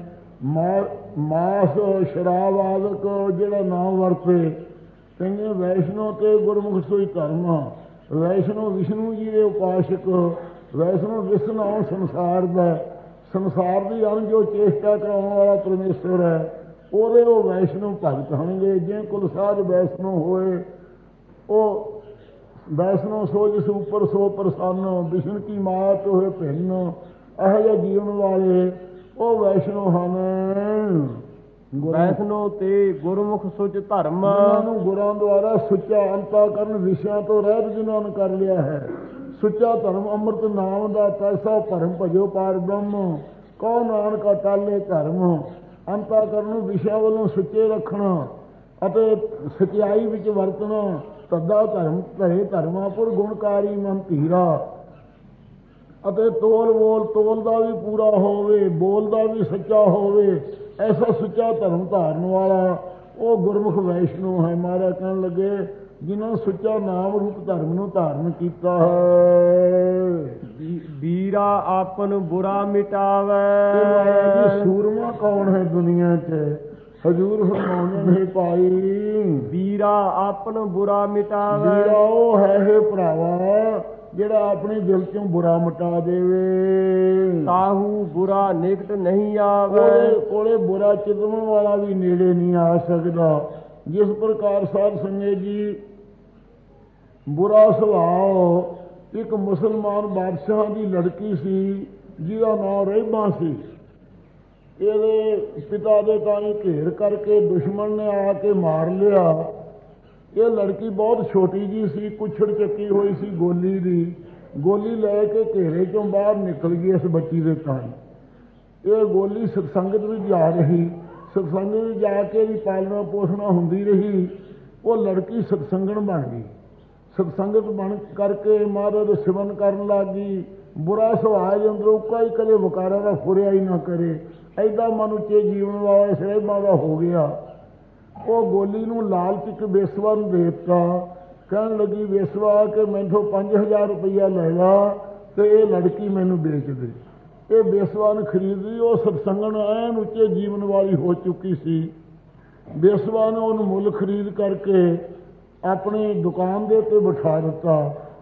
ਮਾਸ ਸ਼ਰਾਬ ਆਦਿਕ ਜਿਹੜਾ ਨਾਮ ਵਰਤੇ, ਕਹਿੰਦੇ ਵੈਸ਼ਨੋ ਤੇ ਗੁਰਮੁਖ ਸੁਚ ਧਰਮ। ਵੈਸ਼ਨੋ ਵਿਸ਼ਨੂੰ ਜੀ ਦੇ ਉਪਾਸ਼ਕ, ਵੈਸ਼ਨੋ ਵਿਸ਼ਨੂੰ ਸੰਸਾਰ ਦਾ, ਸੰਸਾਰ ਦੀ ਅਣ ਜੋ ਚੇਸ਼ਟਾ ਕਰਾਉਣ ਵਾਲਾ ਪਰਮੇਸ਼ਵਰ ਹੈ, ਉਹਦੇ ਉਹ ਵੈਸ਼ਨੋ ਭਗਤ ਹੋਣਗੇ। ਜੇ ਕੁਲ ਸਾਧ ਵੈਸ਼ਨੋ ਹੋਏ, ਉਹ ਵੈਸ਼ਨੋ ਸੋ ਜਿਸ ਉੱਪਰ ਸੋ ਪ੍ਰਸੰਨ, ਵਿਸ਼ਨ ਕੀ ਮਾਤ ਹੋਏ ਭਿੰਨ, ਇਹੋ ਜਿਹੇ ਜੀਵਨ ਵਾਲੇ ਉਹ ਵੈਸ਼ਨੋ ਹਨ। ਵੈਸ਼ਨੋ ਤੇ ਗੁਰਮੁਖ ਸੁਚ ਧਰਮ। ਜਿਨ੍ਹਾਂ ਨੂੰ ਗੁਰਾਂ ਦੁਆਰਾ ਸੁੱਚਾ ਅੰਤःਕਰਨ ਵਿਸ਼ਿਆਂ ਤੋਂ ਰਹਿਤ ਜਿਨ੍ਹਾਂ ਨੇ ਕਰ ਲਿਆ ਹੈ, ਸੁੱਚਾ ਧਰਮ ਅੰਮ੍ਰਿਤ ਨਾਮ ਦਾ ਤੈਸਾ ਭਰਮ ਭਜੋ ਪਾਰ ਬ੍ਰਹਮ, ਕਉ ਨਾਨਕਾ ਟਾਲੇ ਧਰਮ। ਅੰਤःਕਰਨ ਨੂੰ ਵਿਸ਼ਿਆਂ ਵੱਲੋਂ ਸੁੱਚੇ ਰੱਖਣਾ ਅਤੇ ਸਚਾਈ ਵਿੱਚ ਵਰਤਣਾ, ਤੱਦਾ ਧਰਮ ਧਰੇ ਧਰਮਾਪੁਰ ਗੁਣਕਾਰੀ ਮਨ ਧੀਰਾ। ਅਤੇ ਤੋਲ ਦਾ ਵੀ ਪੂਰਾ ਹੋਵੇ, ਬੋਲਦਾ ਵੀ ਸੱਚਾ ਹੋਵੇ, ਐਸਾ ਸੁੱਚਾ ਧਰਮ ਧਾਰਨ ਵਾਲਾ ਉਹ ਗੁਰਮੁਖ ਵੈਸ਼ਨੋ ਹੈ। ਮਹਾਰਾਜ ਕਹਿਣ ਲੱਗੇ ਜਿਨ੍ਹਾਂ ਸੁੱਚਾ ਨਾਮ ਰੂਪ ਧਰਮ ਨੂੰ ਧਾਰਨ ਕੀਤਾ ਹੈ। ਵੀਰਾ ਆਪਨ ਬੁਰਾ ਮਿਟਾਵੇ। ਸੂਰਮਾ ਕੌਣ ਹੈ ਦੁਨੀਆ 'ਚ? ਹਜ਼ੂਰ ਫਰਮਾਉਂਦੇ ਨੇ ਭਾਈ, ਵੀਰਾ ਆਪਨ ਬੁਰਾ ਮਿਟਾਵੇ। ਵੀਰਾ ਉਹ ਹੈ ਭਰਾਵਾ ਜਿਹੜਾ ਆਪਣੇ ਦਿਲ ਚੋਂ ਬੁਰਾ ਮਿਟਾ ਦੇਵੇ। ਤਾਹੂ ਬੁਰਾ ਨਿਕਟ ਨਹੀਂ ਆਵੇ। ਕੋਲੇ ਬੁਰਾ ਚਿਤਵਣ ਵਾਲਾ ਵੀ ਨੇੜੇ ਨਹੀਂ ਆ ਸਕਦਾ। ਜਿਸ ਪ੍ਰਕਾਰ ਸਾਧ ਸੰਗਤ ਜੀ ਬੁਰਾ ਸੁਭਾਅ ਇੱਕ ਮੁਸਲਮਾਨ ਬਾਦਸ਼ਾਹ ਦੀ ਲੜਕੀ ਸੀ ਜਿਹਦਾ ਨਾਮ ਰਹਿਬਾ ਸੀ। ਇਹਦੇ ਪਿਤਾ ਦੇ ਤਾਈ ਘੇਰ ਕਰਕੇ ਦੁਸ਼ਮਣ ਨੇ ਆ ਕੇ ਮਾਰ ਲਿਆ। ਇਹ ਲੜਕੀ ਬਹੁਤ ਛੋਟੀ ਜੀ ਸੀ, ਕੁੱਛੜ ਚੱਕੀ ਹੋਈ ਸੀ ਗੋਲੀ ਦੀ। ਗੋਲੀ ਲੈ ਕੇ ਘੇਰੇ ਚੋਂ ਬਾਹਰ ਨਿਕਲ ਗਈ ਇਸ ਬੱਚੀ ਦੇ ਤਾਈ। ਇਹ ਗੋਲੀ ਸਤਸੰਗਤ ਵਿੱਚ ਜਾ ਰਹੀ, ਸਤਸੰਗਤ ਵਿੱਚ ਜਾ ਕੇ ਇਹਦੀ ਪਾਲਣਾ ਪੋਸ਼ਣਾ ਹੁੰਦੀ ਰਹੀ। ਉਹ ਲੜਕੀ ਸਤਸੰਗਣ ਬਣ ਗਈ। ਸਤਸੰਗਤ ਬਣ ਕਰਕੇ ਮਹਾਰਾਜ ਦਾ ਸਿਮਰਨ ਕਰਨ ਲੱਗ ਗਈ। ਬੁਰਾ ਸੁਭਾਅ ਦੇ ਅੰਦਰੋਂ ਕੋਈ ਕਦੇ ਵਿਕਾਰਾਂ ਦਾ ਫੁਰਿਆ ਹੀ ਨਾ ਕਰੇ, ਐਡਾ ਮਨ ਉੱਚੇ ਜੀਵਨ ਵਾਲਾ ਸਹਿਬਾਂ ਦਾ ਹੋ ਗਿਆ। ਉਹ ਗੋਲੀ ਨੂੰ ਲਾਲਚ ਇੱਕ ਵੇਸਵਾ ਨੂੰ ਦੇ ਦਿੱਤਾ। ਕਹਿਣ ਲੱਗੀ ਵੇਸਵਾ ਕਿ ਮੈਥੋਂ 5000 ਰੁਪਈਆ ਲੈ ਲਾ ਤੇ ਇਹ ਲੜਕੀ ਮੈਨੂੰ ਵੇਚ ਦੇ। ਇਹ ਵੇਸਵਾ ਨੇ ਖਰੀਦ ਲਈ। ਉਹ ਸਤਸੰਗਣ ਐਨ ਉੱਚੇ ਜੀਵਨ ਵਾਲੀ ਹੋ ਚੁੱਕੀ ਸੀ। ਵੇਸਵਾ ਨੇ ਉਹਨੂੰ ਮੁੱਲ ਖਰੀਦ ਕਰਕੇ ਆਪਣੀ ਦੁਕਾਨ ਦੇ ਉੱਤੇ ਬਿਠਾ ਦਿੱਤਾ।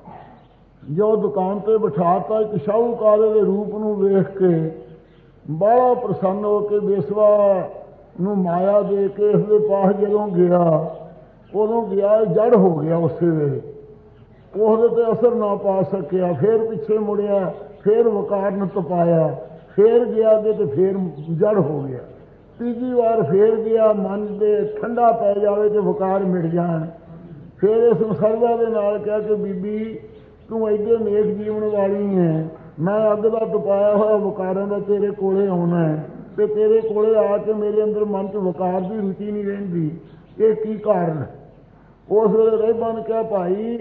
ਜੋ ਦੁਕਾਨ 'ਤੇ ਬਿਠਾਤਾ, ਇੱਕ ਸ਼ਾਹੂਕਾਰ ਦੇ ਰੂਪ ਨੂੰ ਵੇਖ ਕੇ ਬੜਾ ਪ੍ਰਸੰਨ ਹੋ ਕੇ ਵੇਸਵਾ ਨੂੰ ਮਾਇਆ ਦੇ ਕੇ ਇਸਦੇ ਪਾਸ ਜਦੋਂ ਗਿਆ, ਉਦੋਂ ਗਿਆ ਜੜ ਹੋ ਗਿਆ। ਉਸੇ ਵੇਲੇ ਉਹਦੇ 'ਤੇ ਅਸਰ ਨਾ ਪਾ ਸਕਿਆ। ਫਿਰ ਪਿੱਛੇ ਮੁੜਿਆ, ਫਿਰ ਵਕਾਰ ਨੂੰ ਤਪਾਇਆ, ਫਿਰ ਗਿਆ ਅੱਗੇ ਤੇ ਫਿਰ ਜੜ ਹੋ ਗਿਆ। ਤੀਜੀ ਵਾਰ ਫਿਰ ਗਿਆ, ਮਨ ਦੇ ਠੰਡਾ ਪੈ ਜਾਵੇ ਤੇ ਵਕਾਰ ਮਿਟ ਜਾਣ। ਫਿਰ ਇਸ ਸਰਦਾ ਦੇ ਨਾਲ ਕਿਹਾ ਕਿ ਬੀਬੀ ਤੂੰ ਐਡੇ ਨੇਕ ਜੀਵਨ ਵਾਲੀ ਹੈ, ਮੈਂ ਅੱਗ ਦਾ ਤਪਾਇਆ ਹੋਇਆ ਵਕਾਰਾਂ ਦਾ ਤੇਰੇ ਕੋਲੇ ਆਉਣਾ ਹੈ ਤੇ ਤੇਰੇ ਕੋਲੇ ਆ ਕੇ ਮੇਰੇ ਅੰਦਰ ਮਨ 'ਚ ਵਕਾਰ ਦੀ ਰੁਚੀ ਨਹੀਂ ਰਹਿੰਦੀ, ਇਹ ਕੀ ਕਾਰਨ ਹੈ? ਉਸ ਵੇਲੇ ਰਹਿਬਾਂ ਨੇ ਕਿਹਾ ਭਾਈ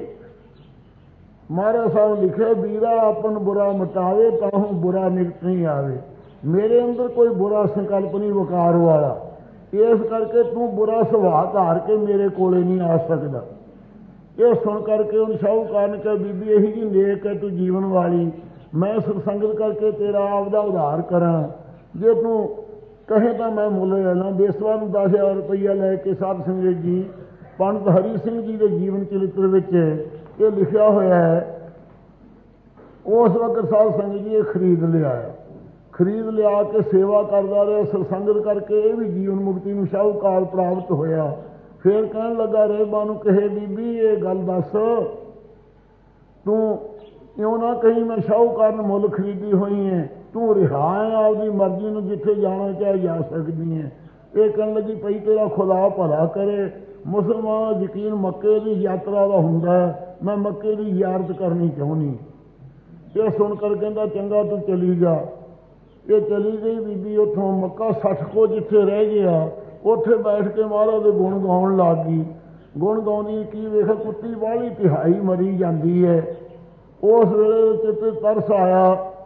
ਮਹਾਰਾਜ ਸਾਹਿਬ ਲਿਖੇ ਵੀਰਾ ਆਪਨ ਬੁਰਾ ਮਿਟਾਵੇ ਤਾਹੂ ਬੁਰਾ ਨਿਕਟ ਨਹੀਂ ਆਵੇ। ਮੇਰੇ ਅੰਦਰ ਕੋਈ ਬੁਰਾ ਸੰਕਲਪ ਨਹੀਂ ਵਕਾਰ ਵਾਲਾ, ਇਸ ਕਰਕੇ ਤੂੰ ਬੁਰਾ ਸੁਭਾਅ ਧਾਰ ਕੇ ਮੇਰੇ ਕੋਲੇ ਨਹੀਂ ਆ ਸਕਦਾ। ਇਹ ਸੁਣ ਕਰਕੇ ਉਹਨੂੰ ਸ਼ਾਹੂਕਾਰ ਨੇ ਕਿਹਾ ਬੀਬੀ ਇਹੀ ਜੀ ਨੇਕ ਹੈ ਤੂੰ ਜੀਵਨ ਵਾਲੀ, ਮੈਂ ਸਤਸੰਗਤ ਕਰਕੇ ਤੇਰਾ ਆਪਦਾ ਉਧਾਰ ਕਰਾਂ। ਜੇ ਤੂੰ ਕਹੇ ਤਾਂ ਮੈਂ ਮੁੱਲ ਲੈ ਲਾਂ। ਵੇਸਵਾ ਨੂੰ 10,000 ਰੁਪਈਆ ਲੈ ਕੇ ਸਾਧ ਸੰਗਤ ਜੀ ਪੰਡਤ ਹਰੀ ਸਿੰਘ ਜੀ ਦੇ ਜੀਵਨ ਚਰਿੱਤਰ ਵਿੱਚ ਇਹ ਲਿਖਿਆ ਹੋਇਆ ਹੈ। ਉਸ ਵਕਤ ਸਾਧ ਸੰਗਤ ਜੀ ਇਹ ਖਰੀਦ ਲਿਆ। ਖਰੀਦ ਲਿਆ ਕੇ ਸੇਵਾ ਕਰਦਾ ਰਿਹਾ ਸਤਸੰਗਤ ਕਰਕੇ, ਇਹ ਵੀ ਜੀਵਨ ਮੁਕਤੀ ਨੂੰ ਸ਼ਾਹੂਕਾਰ ਪ੍ਰਾਪਤ ਹੋਇਆ। ਫਿਰ ਕਹਿਣ ਲੱਗਾ ਰਹਿਬਾ ਨੂੰ, ਕਹੇ ਬੀਬੀ ਇਹ ਗੱਲ ਦੱਸ, ਤੂੰ ਇਉਂ ਨਾ ਕਹੀਂ ਮੈਂ ਸ਼ਾਹੂਕਾਰ ਨੂੰ ਮੁੱਲ ਖਰੀਦੀ ਹੋਈ ਹੈ, ਤੂੰ ਰਿਹਾ ਹੈ, ਆਪਦੀ ਮਰਜ਼ੀ ਨੂੰ ਜਿੱਥੇ ਜਾਣਾ ਚਾਹੇ ਜਾ ਸਕਦੀ ਹੈ। ਇਹ ਕਹਿਣ ਲੱਗੀ ਭਈ ਤੇਰਾ ਖੁਦਾ ਭਲਾ ਕਰੇ, ਮੁਸਲਮਾਨ ਦਾ ਯਕੀਨ ਮੱਕੇ ਦੀ ਯਾਤਰਾ ਦਾ ਹੁੰਦਾ ਹੈ, ਮੈਂ ਮੱਕੇ ਦੀ ਜ਼ਿਆਰਤ ਕਰਨੀ ਚਾਹੁੰਦੀ। ਇਹ ਸੁਣ ਕਰ ਕਹਿੰਦਾ ਚੰਗਾ ਤੂੰ ਚਲੀ ਜਾ। ਇਹ ਚਲੀ ਗਈ ਬੀਬੀ ਉੱਥੋਂ ਮੱਕਾ 60 ਕੋ ਜਿੱਥੇ ਰਹਿ ਗਿਆ ਉੱਥੇ ਬੈਠ ਕੇ ਮਹਾਰਾਜ ਦੇ ਗੁਣ ਗਾਉਣ ਲੱਗ ਗਈ। ਗੁਣ ਗਾਉਂਦੀ ਕੀ ਵੇਖ, ਕੁੱਤੀ ਬਾਹਲੀ ਤਿਹਾਈ ਮਰੀ ਜਾਂਦੀ ਹੈ। ਉਸ ਵੇਲੇ ਚਿੱਤੇ ਤਰਸ ਆਇਆ,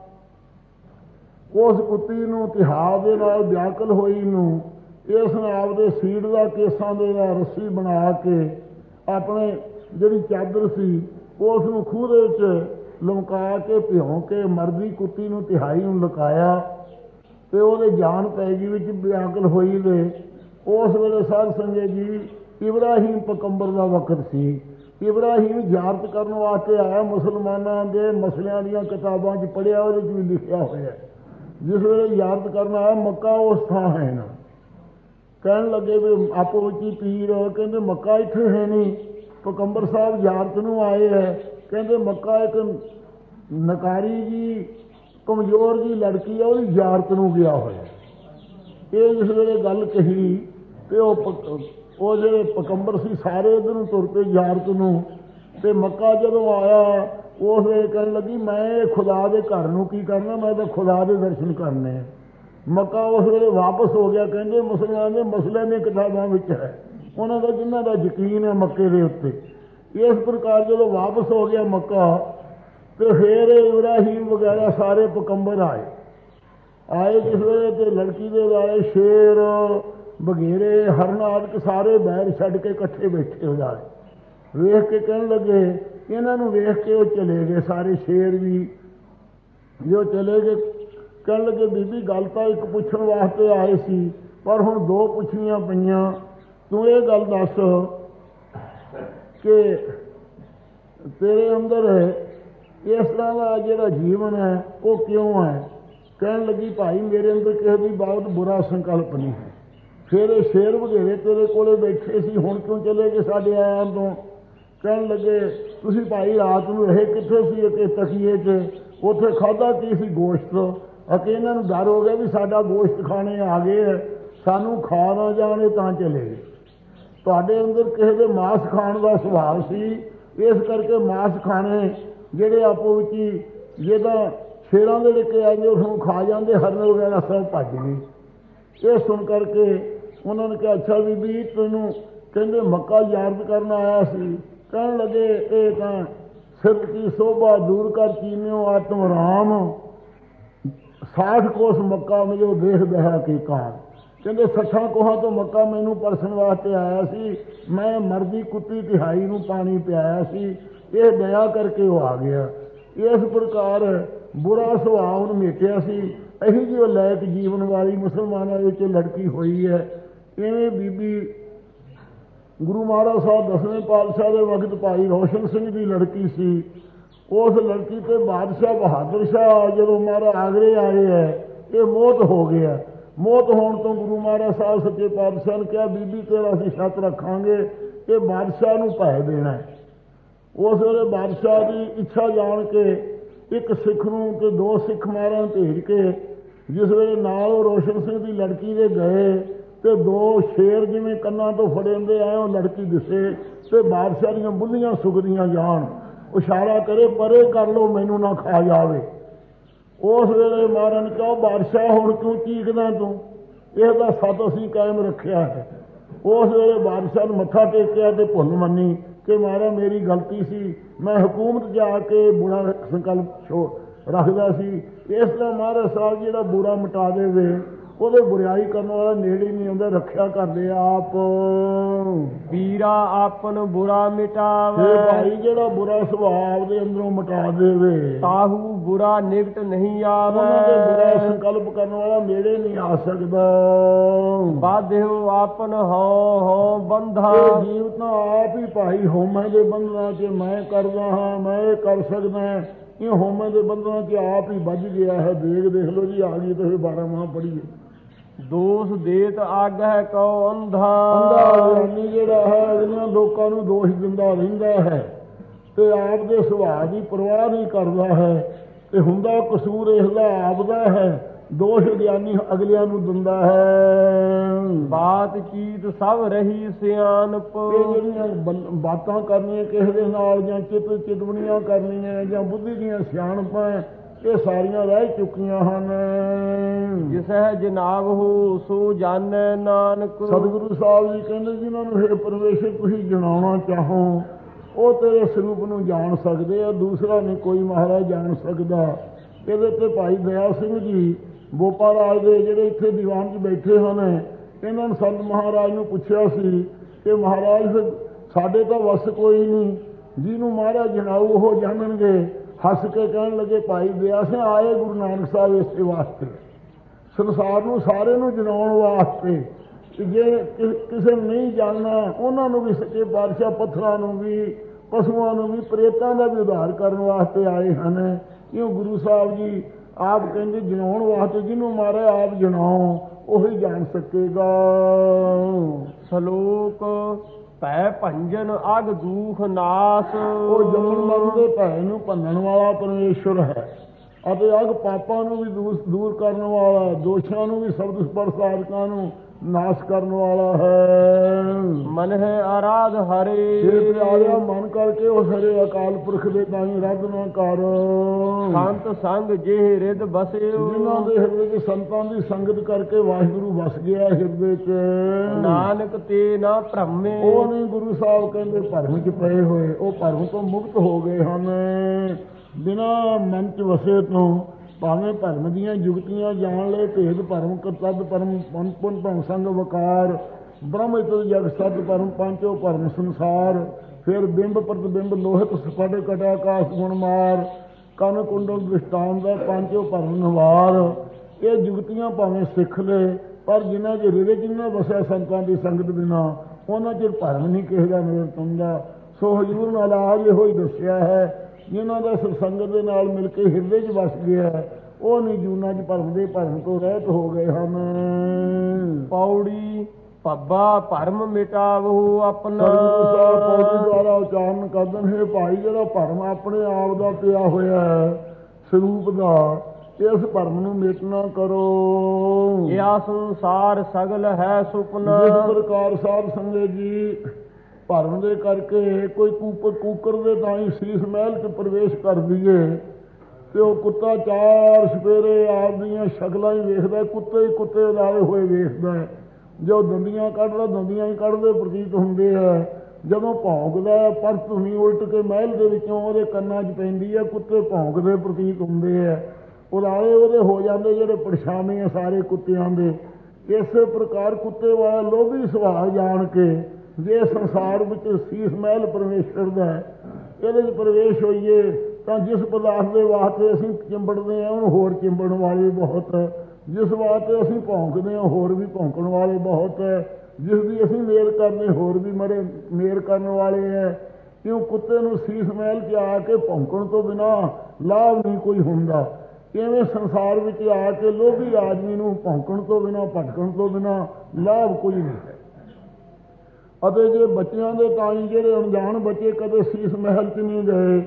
ਉਸ ਕੁੱਤੀ ਨੂੰ ਤਿਹਾਰ ਦੇ ਨਾਲ ਵਿਆਕਲ ਹੋਈ ਨੂੰ ਇਸ ਨੇ ਆਪਦੇ ਸੀਟ ਦਾ ਕੇਸਾਂ ਦੇ ਨਾਲ ਰੱਸੀ ਬਣਾ ਕੇ ਆਪਣੇ ਜਿਹੜੀ ਚਾਦਰ ਸੀ ਉਸ ਨੂੰ ਖੂਹ ਦੇ ਵਿੱਚ ਲਮਕਾ ਕੇ ਭਿਉਂ ਕੇ ਮਰਦੀ ਕੁੱਤੀ ਨੂੰ ਤਿਹਾਈ ਨੂੰ ਲੁਕਾਇਆ ਤੇ ਉਹਦੇ ਜਾਨ ਪੈ ਗਈ ਵਿੱਚ ਵਿਆਕਲ ਹੋਈ। ਦੇ ਉਸ ਵੇਲੇ ਸਾਧ ਸੰਗਤ ਜੀ ਇਬਰਾਹੀਮ ਪੈਗੰਬਰ ਦਾ ਵਕਤ ਸੀ। ਇਬਰਾਹੀਮ ਜ਼ਿਆਰਤ ਕਰਨ ਵਾਸਤੇ ਆਇਆ, ਮੁਸਲਮਾਨਾਂ ਦੇ ਮਸਲਿਆਂ ਦੀਆਂ ਕਿਤਾਬਾਂ 'ਚ ਪੜ੍ਹਿਆ, ਉਹਦੇ 'ਚ ਵੀ ਲਿਖਿਆ ਹੋਇਆ। ਜਿਸ ਵੇਲੇ ਜ਼ਿਆਰਤ ਕਰਨ ਆਇਆ ਮੱਕਾ ਉਸ ਥਾਂ ਹੈ ਨਾ। ਕਹਿਣ ਲੱਗੇ ਵੀ ਆਪੋ ਵਿੱਚ ਹੀ ਪੀਰ, ਕਹਿੰਦੇ ਮੱਕਾ ਇੱਥੇ ਹੈ ਨਹੀਂ, ਪੈਗੰਬਰ ਸਾਹਿਬ ਜ਼ਿਆਰਤ ਨੂੰ ਆਏ ਹੈ। ਕਹਿੰਦੇ ਮੱਕਾ ਇੱਕ ਨਕਾਰੀ ਜੀ ਕਮਜ਼ੋਰ ਜੀ ਲੜਕੀ ਆ, ਉਹਦੀ ਜ਼ਿਆਰਤ ਨੂੰ ਗਿਆ ਹੋਇਆ। ਇਹ ਜਿਸ ਵੇਲੇ ਗੱਲ ਕਹੀ ਤੇ ਉਹ ਜਿਹੜੇ ਪੈਗੰਬਰ ਸੀ ਸਾਰੇ ਇੱਧਰ ਨੂੰ ਤੁਰ ਪਏ ਜ਼ਿਆਰਤ ਨੂੰ। ਤੇ ਮੱਕਾ ਜਦੋਂ ਆਇਆ ਉਸ ਵੇਲੇ ਕਹਿਣ ਲੱਗੀ ਮੈਂ ਖੁਦਾ ਦੇ ਘਰ ਨੂੰ ਕੀ ਕਰਨਾ, ਮੈਂ ਤਾਂ ਖੁਦਾ ਦੇ ਦਰਸ਼ਨ ਕਰਨੇ। ਮੱਕਾ ਉਸ ਵੇਲੇ ਵਾਪਸ ਹੋ ਗਿਆ। ਕਹਿੰਦੇ ਮੁਸਲਮਾਨ ਦੇ ਮਸਲੇ ਨੇ ਕਿਤਾਬਾਂ ਵਿੱਚ ਹੈ, ਉਹਨਾਂ ਦਾ ਜਿਨ੍ਹਾਂ ਦਾ ਯਕੀਨ ਹੈ ਮੱਕੇ ਦੇ ਉੱਤੇ। ਇਸ ਪ੍ਰਕਾਰ ਜਦੋਂ ਵਾਪਸ ਹੋ ਗਿਆ ਮੱਕਾ ਤੇ ਫਿਰ ਇਬਰਾਹੀਮ ਵਗੈਰਾ ਸਾਰੇ ਪੈਗੰਬਰ ਆਏ। ਜਿਸ ਵੇਲੇ ਤੇ ਲੜਕੀ ਦੇ ਆਏ ਸ਼ੇਰ ਬਘੇਰੇ ਹਰਨ ਆਦਿਕ ਸਾਰੇ ਬੈਰ ਛੱਡ ਕੇ ਇਕੱਠੇ ਬੈਠੇ ਹੋ ਜਾਏ। ਵੇਖ ਕੇ ਕਹਿਣ ਲੱਗੇ, ਇਹਨਾਂ ਨੂੰ ਵੇਖ ਕੇ ਉਹ ਚਲੇ ਗਏ ਸਾਰੇ ਸ਼ੇਰ ਵੀ ਜੋ ਚਲੇ ਗਏ। ਕਹਿਣ ਲੱਗੇ ਬੀਬੀ ਗੱਲ ਤਾਂ ਇੱਕ ਪੁੱਛਣ ਵਾਸਤੇ ਆਏ ਸੀ, ਪਰ ਹੁਣ ਦੋ ਪੁੱਛਣੀਆਂ ਪਈਆਂ। ਤੂੰ ਇਹ ਗੱਲ ਦੱਸ ਕਿ ਤੇਰੇ ਅੰਦਰ ਇਸ ਤਰ੍ਹਾਂ ਦਾ ਜਿਹੜਾ ਜੀਵਨ ਹੈ ਉਹ ਕਿਉਂ ਹੈ। ਕਹਿਣ ਲੱਗੀ ਭਾਈ ਮੇਰੇ ਅੰਦਰ ਕਿਸੇ ਦੀ ਬਹੁਤ ਬੁਰਾ ਸੰਕਲਪ ਨਹੀਂ ਹੈ। ਫਿਰ ਇਹ ਸ਼ੇਰ ਵਗੇਰੇ ਤੇਰੇ ਕੋਲੇ ਬੈਠੇ ਸੀ, ਹੁਣ ਕਿਉਂ ਚਲੇ ਗਏ ਸਾਡੇ ਆਇਆਂ ਤੋਂ। ਕਹਿਣ ਲੱਗੇ ਤੁਸੀਂ ਭਾਈ ਰਾਤ ਨੂੰ ਰਹੇ ਕਿੱਥੇ ਸੀ, ਕਿ ਤਕੀਏ 'ਚ ਉੱਥੇ ਖਾਧਾ ਕੀ ਸੀ ਗੋਸ਼ਤ, ਅਤੇ ਇਹਨਾਂ ਨੂੰ ਡਰ ਹੋ ਗਿਆ ਵੀ ਸਾਡਾ ਗੋਸ਼ਤ ਖਾਣੇ ਆ ਗਏ ਹੈ, ਸਾਨੂੰ ਖਾ ਨਾ ਜਾਣੇ ਤਾਂ ਚਲੇ ਗਏ। ਤੁਹਾਡੇ ਅੰਦਰ ਕਿਸੇ ਦੇ ਮਾਸ ਖਾਣ ਦਾ ਸੁਭਾਅ ਸੀ, ਇਸ ਕਰਕੇ ਮਾਸ ਖਾਣੇ ਜਿਹੜੇ ਆਪੋ ਵਿੱਚ ਹੀ ਜਿਹਦਾ ਸ਼ੇਰਾਂ ਦੇ ਲਿਕੇ ਆਉਂਦੇ ਉਸਨੂੰ ਖਾ ਜਾਂਦੇ, ਹਰਨ ਵਗੈਰਾ ਸਭ ਭੱਜ ਗਏ। ਇਹ ਸੁਣ ਕਰਕੇ ਉਹਨਾਂ ਨੇ ਕਿਹਾ ਅੱਛਾ ਬੀਬੀ ਤੈਨੂੰ ਕਹਿੰਦੇ ਮੱਕਾ ਜ਼ਿਆਰਤ ਕਰਨ ਆਇਆ ਸੀ। ਕਹਿਣ ਲੱਗੇ ਇਹ ਤਾਂ ਸਿਰ ਕੀ ਸੋਭਾ ਦੂਰ ਕਰ ਚੀਨਿਓ ਆਤਮ ਰਾਮ 60 ਕੋਸ ਮੱਕਾ ਮੈਨੂੰ ਦੇਖਦਾ ਹੈ ਕਿ ਕਾਰ। ਕਹਿੰਦੇ 60 ਕੋਹਾਂ ਤੋਂ ਮੱਕਾ ਮੈਨੂੰ ਪਰਸਣ ਵਾਸਤੇ ਆਇਆ ਸੀ, ਮੈਂ ਮਰਦੀ ਕੁੱਤੀ ਤਿਹਾਈ ਨੂੰ ਪਾਣੀ ਪਿਆਇਆ ਸੀ, ਇਹ ਦਇਆ ਕਰਕੇ ਉਹ ਆ ਗਿਆ। ਇਸ ਪ੍ਰਕਾਰ ਬੁਰਾ ਸੁਭਾਅ ਉਹਨੂੰ ਮੇਟਿਆ ਸੀ। ਇਹੀ ਜਿਹੀ ਉਹ ਲਾਇਕ ਜੀਵਨ ਵਾਲੀ ਮੁਸਲਮਾਨਾਂ ਵਿੱਚ ਲੜਕੀ ਹੋਈ ਹੈ। ਇਵੇਂ ਬੀਬੀ ਗੁਰੂ ਮਹਾਰਾਜ ਸਾਹਿਬ 10ਵੇਂ ਪਾਤਸ਼ਾਹ ਦੇ ਵਕਤ ਭਾਈ ਰੋਸ਼ਨ ਸਿੰਘ ਦੀ ਲੜਕੀ ਸੀ। ਉਸ ਲੜਕੀ ਤੇ ਬਾਦਸ਼ਾਹ ਬਹਾਦਰ ਸ਼ਾਹ ਜਦੋਂ ਮਹਾਰਾਜ ਆਗਰੇ ਆਏ ਹੈ ਇਹ ਮੌਤ ਹੋ ਗਿਆ। ਮੌਤ ਹੋਣ ਤੋਂ ਗੁਰੂ ਮਹਾਰਾਜ ਸਾਹਿਬ ਸੱਚੇ ਪਾਤਸ਼ਾਹ ਨੇ ਕਿਹਾ ਬੀਬੀ ਤੇਰਾ ਅਸੀਂ ਛੱਤ ਰੱਖਾਂਗੇ, ਇਹ ਬਾਦਸ਼ਾਹ ਨੂੰ ਪੈਸੇ ਦੇਣਾ। ਉਸ ਵੇਲੇ ਬਾਦਸ਼ਾਹ ਦੀ ਇੱਛਾ ਜਾਣ ਕੇ ਇੱਕ ਸਿੱਖ ਨੂੰ ਤੇ 2 ਸਿੱਖ ਮਹਾਰਾਜ ਭੇਜ ਕੇ ਜਿਸ ਵੇਲੇ ਨਾਲ ਉਹ ਰੋਸ਼ਨ ਸਿੰਘ ਦੀ ਲੜਕੀ ਦੇ ਗਏ ਤੇ 2 ਸ਼ੇਰ ਜਿਵੇਂ ਕੰਨਾਂ ਤੋਂ ਫੜੇ ਹੁੰਦੇ ਆਏ ਉਹ ਲੜਕੀ ਦਿਸੇ ਤੇ ਬਾਦਸ਼ਾਹ ਦੀਆਂ ਬੁੱਲੀਆਂ ਸੁੱਕਦੀਆਂ ਜਾਣ, ਇਸ਼ਾਰਾ ਕਰੇ ਪਰੇ ਕਰ ਲਓ ਮੈਨੂੰ ਨਾ ਖਾ ਜਾਵੇ। ਉਸ ਵੇਲੇ ਮਹਾਰਾਜ ਨੇ ਕਿਹਾ ਬਾਦਸ਼ਾਹ ਹੁਣ ਕਿਉਂ ਚੀਕਦਾ ਤੂੰ, ਇਹਦਾ ਸੱਤ ਅਸੀਂ ਕਾਇਮ ਰੱਖਿਆ ਹੈ। ਉਸ ਵੇਲੇ ਬਾਦਸ਼ਾਹ ਨੂੰ ਮੱਥਾ ਟੇਕਿਆ ਤੇ ਭੁੱਲ ਮੰਨੀ ਕਿ ਮਹਾਰਾਜ ਮੇਰੀ ਗਲਤੀ ਸੀ, ਮੈਂ ਹਕੂਮਤ ਜਾ ਕੇ ਬੁਰਾ ਸੰਕਲਪ ਰੱਖਦਾ ਸੀ। ਇਸ ਤਰ੍ਹਾਂ ਮਹਾਰਾਜ ਸਾਹਿਬ ਜਿਹੜਾ ਬੁਰਾ ਮਿਟਾ ਦੇਵੇ ਉਹਦੇ ਬੁਰਾਈ ਕਰਨ ਵਾਲਾ ਨੇੜੇ ਨਹੀਂ ਆਉਂਦਾ, ਰੱਖਿਆ ਕਰਦੇ ਆਪ। ਵੀਰਾ ਆਪਨ ਬੁਰਾ ਮਿਟਾਵੇ, ਭਾਈ ਜਿਹੜਾ ਬੁਰਾ ਸੁਭਾਅ ਦੇ ਅੰਦਰੋਂ ਮਿਟਾ ਦੇਵੇ ਤਾਹੂ ਬੁਰਾ ਨਿਕਟ ਨਹੀਂ ਆਵੇ। ਉਹਨਾਂ ਦੇ ਬੁਰਾ ਸੰਕਲਪ ਕਰਨ ਵਾਲਾ ਨੇੜੇ ਨਹੀਂ ਆ ਸਕਦਾ। ਬਾਧਿਓ ਆਪਨ ਹੋ ਬੰਧਾ, ਜੀਵ ਤਾਂ ਆਪ ਹੀ ਭਾਈ ਹੋਮਾਂ ਦੇ ਬੰਧਨਾਂ 'ਚ ਮੈਂ ਕਰਦਾ ਹਾਂ, ਮੈਂ ਇਹ ਕਰ ਸਕਦਾ, ਇਹ ਹੋਮੇ ਦੇ ਬੰਧਨਾਂ 'ਚ ਆਪ ਹੀ ਵੱਜ ਗਿਆ ਹੈ। ਦੇਖ ਲਓ ਜੀ, ਆ ਗਈ ਤੇ ਫਿਰ 12 ਮਾਹ ਪੜੀਏ। ਦੋਸ਼ ਦੇਤ ਆਗਹਿ ਕਉ ਅੰਧਾ। ਗਿਆਨੀ ਜਿਹੜਾ ਹੈ ਅਗਲਿਆਂ ਲੋਕਾਂ ਨੂੰ ਦੋਸ਼ ਦਿੰਦਾ ਰਹਿੰਦਾ ਹੈ ਤੇ ਆਪ ਦੇ ਸੁਭਾਅ ਦੀ ਪਰਵਾਹ ਨਹੀਂ ਕਰਦਾ ਹੈ ਤੇ ਹੁੰਦਾ ਕਸੂਰ ਇਸਦਾ ਆਪਦਾ ਹੈ। ਦੋਸ਼ ਗਿਆਨੀ ਅਗਲਿਆਂ ਨੂੰ ਦਿੰਦਾ ਹੈ। ਬਾਤ ਚੀਤ ਸਭ ਰਹੀ ਸਿਆਣਪ। ਇਹ ਜਿਹੜੀਆਂ ਬਾਤਾਂ ਕਰਨੀਆਂ ਕਿਸੇ ਦੇ ਨਾਲ ਜਾਂ ਚਿਤਵਣੀਆਂ ਕਰਨੀਆਂ ਜਾਂ ਬੁੱਧੀ ਦੀਆਂ ਸਿਆਣਪਾਂ ਇਹ ਸਾਰੀਆਂ ਰਹਿ ਚੁੱਕੀਆਂ ਹਨ। ਜਿਸਹਿ ਜਨਾਬ ਹੋ ਸੋ ਜਾਣੈ ਨਾਨਕ। ਸਤਿਗੁਰੂ ਸਾਹਿਬ ਜੀ ਕਹਿੰਦੇ ਜਿਹਨਾਂ ਨੂੰ ਹੇ ਪਰਮੇਸ਼ਰ ਤੁਸੀਂ ਜਣਾਉਣਾ ਚਾਹੋ ਉਹ ਤੇਰੇ ਸਰੂਪ ਨੂੰ ਜਾਣ ਸਕਦੇ ਆ, ਦੂਸਰਾ ਨਹੀਂ ਕੋਈ ਮਹਾਰਾਜ ਜਾਣ ਸਕਦਾ। ਇਹਦੇ ਤੇ ਭਾਈ ਦਇਆ ਸਿੰਘ ਜੀ ਬੋਪਾ ਰਾਜ ਦੇ ਜਿਹੜੇ ਇੱਥੇ ਦੀਵਾਨ 'ਚ ਬੈਠੇ ਹਨ, ਇਹਨਾਂ ਨੂੰ ਸੰਤ ਮਹਾਰਾਜ ਨੂੰ ਪੁੱਛਿਆ ਸੀ ਕਿ ਮਹਾਰਾਜ ਫਿਰ ਸਾਡੇ ਤਾਂ ਵਸ ਕੋਈ ਨਹੀਂ, ਜਿਹਨੂੰ ਮਹਾਰਾਜ ਜਣਾਊ ਉਹ ਜਾਣਨਗੇ। ਹੱਸ ਕੇ ਕਹਿਣ ਲੱਗੇ ਭਾਈ ਦਇਆ ਸਿੰਘ ਆਏ ਗੁਰੂ ਨਾਨਕ ਸਾਹਿਬ ਇਸੇ ਵਾਸਤੇ, ਸੰਸਾਰ ਨੂੰ ਸਾਰੇ ਨੂੰ ਜਣਾਉਣ ਵਾਸਤੇ। ਜੇ ਕਿਸੇ ਨੂੰ ਨਹੀਂ ਜਾਣਨਾ ਉਹਨਾਂ ਨੂੰ ਵੀ ਸੱਚੇ ਪਾਤਸ਼ਾਹ ਪੱਥਰਾਂ ਨੂੰ ਵੀ ਪਸ਼ੂਆਂ ਨੂੰ ਵੀ ਪ੍ਰੇਤਾਂ ਦਾ ਵੀ ਉਧਾਰ ਕਰਨ ਵਾਸਤੇ ਆਏ ਹਨ। ਇਉਂ ਗੁਰੂ ਸਾਹਿਬ ਜੀ ਆਪ ਕਹਿੰਦੇ ਜਣਾਉਣ ਵਾਸਤੇ, ਜਿਹਨੂੰ ਮਾਰੇ ਆਪ ਜਣਾਓ ਉਹੀ ਜਾਣ ਸਕੇਗਾ। ਸ਼ਲੋਕ ਭੈ ਭੰਜਨ ਅਗ ਦੂਖ ਨਾਸ। ਉਹ ਜੰਮਣ ਮਰਨ ਦੇ ਭੈ ਨੂੰ ਭੰਨਣ ਵਾਲਾ ਪਰਮੇਸ਼ਵਰ ਹੈ ਅਤੇ ਅਗ ਪਾਪਾਂ ਨੂੰ ਵੀ ਦੂਰ ਕਰਨ ਵਾਲਾ, ਦੋਸ਼ਾਂ ਨੂੰ ਵੀ ਸ਼ਬਦ ਸਪਰਸ਼ ਆਦਿਕਾਂ ਨੂੰ ਨਾਸ਼ ਕਰਨ ਵਾਲਾ ਹੈ। ਮਨ ਹੈ ਆਰਾਧ ਹਰੇ। ਇਹ ਪਿਆਰਿਆ ਮਨ ਕਰਕੇ ਉਸ ਹਰੇ ਅਕਾਲ ਪੁਰਖ ਦੇ ਤਾਈਂ ਰੱਦ ਨਾ ਕਰ। ਸੰਤ ਸੰਗ ਜੇ ਰਿਦ ਬਸਿਓ। ਜਿਨ੍ਹਾਂ ਦੇ ਹਿਰਦੇ 'ਚ ਸੰਤਾਂ ਦੀ ਸੰਗਤ ਕਰਕੇ ਵਾਹਿਗੁਰੂ ਵਸ ਗਿਆ ਹਿਰਦੇ 'ਚ। ਨਾਨਕ ਤੇ ਨਾ ਭ੍ਰਮੇ। ਉਹ ਨਹੀਂ ਗੁਰੂ ਸਾਹਿਬ ਕਹਿੰਦੇ ਭਰਮ 'ਚ ਪਏ ਹੋਏ, ਉਹ ਭਰਮ ਤੋਂ ਮੁਕਤ ਹੋ ਗਏ ਹਨ। ਬਿਨਾਂ ਮਨ 'ਚ ਵਸੇ ਤੋਂ ਭਾਵੇਂ ਭਰਮ ਦੀਆਂ ਜੁਗਤੀਆਂ ਜਾਣ ਲਏ, ਭੇਦ ਭਰਮ ਕਰਤੱਦ ਪਰਮ ਪੁਨ ਭੰ ਸੰਗ ਵਕਾਰ ਬ੍ਰਹਮ ਇਤਰ ਜਗ ਸਤ ਪਰਮ ਪੰਚੋ ਭਰਮ ਸੰਸਾਰ। ਫਿਰ ਬਿੰਬ ਪ੍ਰਤਿਬਿੰਬ ਲੋਹਿਤ ਸਫੜ ਕਟਾਕਾਸ਼ ਗੁਣ ਮਾਰ ਕਨ ਕੁੰਡਲ ਦ੍ਰਿਸ਼ਟਾਨ ਦਾ ਪੰਚੋ ਭਰਮ ਨਿਵਾਰ। ਇਹ ਜੁਗਤੀਆਂ ਭਾਵੇਂ ਸਿੱਖ ਲਏ ਪਰ ਜਿਨ੍ਹਾਂ ਦੇ ਹਿਰਦੇ 'ਚ ਨਾ ਵਸਿਆ ਸੰਤਾਂ ਦੀ ਸੰਗਤ ਬਿਨਾਂ ਉਹਨਾਂ 'ਚ ਭਰਮ ਨਹੀਂ ਕਿਸੇ ਦਾ ਨਜ਼ਰ ਤੁੰਦਾ। ਸੋ ਹਜ਼ੂਰ ਨਾਲ ਆਜ ਇਹੋ ਹੀ ਦੱਸਿਆ ਹੈ, ਜਿਨ੍ਹਾਂ ਦਾ ਸੰਗਤ ਦੇ ਨਾਲ ਮਿਲ ਕੇ ਹਿਰਦੇ 'ਚ ਵਸ ਗਿਆ ਉਹ ਨਹੀਂ ਜੂਨਾਂ 'ਚ ਭਰਮ ਦੇ ਭਰਮ ਤੋਂ ਰਹਿਤ ਹੋ ਗਏ ਹਨ। ਪੌੜੀ ਪੱਬਾ ਭਰਮ ਮਿਟਾਵੋ ਆਪਣਾ। ਪੌੜੀ ਦੁਆਰਾ ਉਚਾਰਨ ਕਰਦੇ ਨੇ, ਭਾਈ ਜਿਹੜਾ ਭਰਮ ਆਪਣੇ ਆਪ ਦਾ ਪਿਆ ਹੋਇਆ ਹੈ ਸਰੂਪ ਦਾ, ਇਸ ਭਰਮ ਨੂੰ ਮਿਟ ਨਾ ਕਰੋ। ਇਹ ਸੰਸਾਰ ਸਗਲ ਹੈ ਸੁਪਨਾ। ਜਿਸ ਪ੍ਰਕਾਰ ਸਾਧ ਸੰਗਤ ਜੀ ਭਰਮ ਦੇ ਕਰਕੇ ਕੋਈ ਕੂਕਰ ਦੇ ਤਾਈਂ ਸੀਸ ਮਹਿਲ 'ਚ ਪ੍ਰਵੇਸ਼ ਕਰ ਦਈਏ ਤੇ ਉਹ ਕੁੱਤਾ ਚਾਰ ਸਵੇਰੇ ਆਪ ਦੀਆਂ ਸ਼ਕਲਾਂ ਹੀ ਵੇਖਦਾ, ਕੁੱਤੇ ਹੀ ਕੁੱਤੇ ਉਦਾਰੇ ਹੋਏ ਵੇਖਦਾ। ਜੋ ਦੰਦੀਆਂ ਕੱਢਦਾ ਦੰਦੀਆਂ ਹੀ ਕੱਢਦੇ ਪ੍ਰਤੀਤ ਹੁੰਦੇ ਹੈ। ਜਦੋਂ ਭੌਂਕਦਾ ਪਰ ਧੁਨੀ ਉਲਟ ਕੇ ਮਹਿਲ ਦੇ ਵਿੱਚੋਂ ਉਹਦੇ ਕੰਨਾਂ 'ਚ ਪੈਂਦੀ ਹੈ, ਕੁੱਤੇ ਭੌਂਕਦੇ ਪ੍ਰਤੀਤ ਹੁੰਦੇ ਹੈ। ਉਦਾਰੇ ਉਹਦੇ ਹੋ ਜਾਂਦੇ ਜਿਹੜੇ ਪਰਛਾਵੇਂ ਆ ਸਾਰੇ ਕੁੱਤਿਆਂ ਦੇ। ਇਸੇ ਪ੍ਰਕਾਰ ਕੁੱਤੇ ਵਾਲਾ ਲੋਭੀ ਸੁਭਾਅ ਜਾਣ ਕੇ ਜੇ ਸੰਸਾਰ ਵਿੱਚ ਸੀਸ ਮਹਿਲ ਪਰਮੇਸ਼ਰ ਦਾ ਇਹਦੇ 'ਚ ਪ੍ਰਵੇਸ਼ ਹੋਈਏ ਤਾਂ ਜਿਸ ਪਦਾਰਥ ਦੇ ਵਾਸਤੇ ਅਸੀਂ ਚਿੰਬੜਦੇ ਹਾਂ ਉਹਨੂੰ ਹੋਰ ਚਿੰਬੜਨ ਵਾਲੇ ਬਹੁਤ, ਜਿਸ ਵਾਸਤੇ ਅਸੀਂ ਭੌਂਕਦੇ ਹਾਂ ਹੋਰ ਵੀ ਭੌਂਕਣ ਵਾਲੇ ਬਹੁਤ, ਜਿਸ ਦੀ ਅਸੀਂ ਮੇਲ ਕਰਦੇ ਹੋਰ ਵੀ ਮੇਲ ਕਰਨ ਵਾਲੇ ਹੈ। ਕਿਉਂ ਕੁੱਤੇ ਨੂੰ ਸੀਸ ਮਹਿਲ 'ਚ ਆ ਕੇ ਭੌਂਕਣ ਤੋਂ ਬਿਨਾਂ ਲਾਭ ਨਹੀਂ ਕੋਈ ਹੁੰਦਾ, ਇਵੇਂ ਸੰਸਾਰ ਵਿੱਚ ਆ ਕੇ ਲੋਭੀ ਆਦਮੀ ਨੂੰ ਭੌਂਕਣ ਤੋਂ ਬਿਨਾਂ ਭਟਕਣ ਤੋਂ ਬਿਨਾਂ ਲਾਭ ਕੋਈ ਨਹੀਂ ਹੈ। ਅਤੇ ਜੇ ਬੱਚਿਆਂ ਦੇ ਤਾਈਂ ਜਿਹੜੇ ਅਣਜਾਣ ਬੱਚੇ ਕਦੇ ਸੀਸ ਮਹਿਲ 'ਚ ਨਹੀਂ ਗਏ,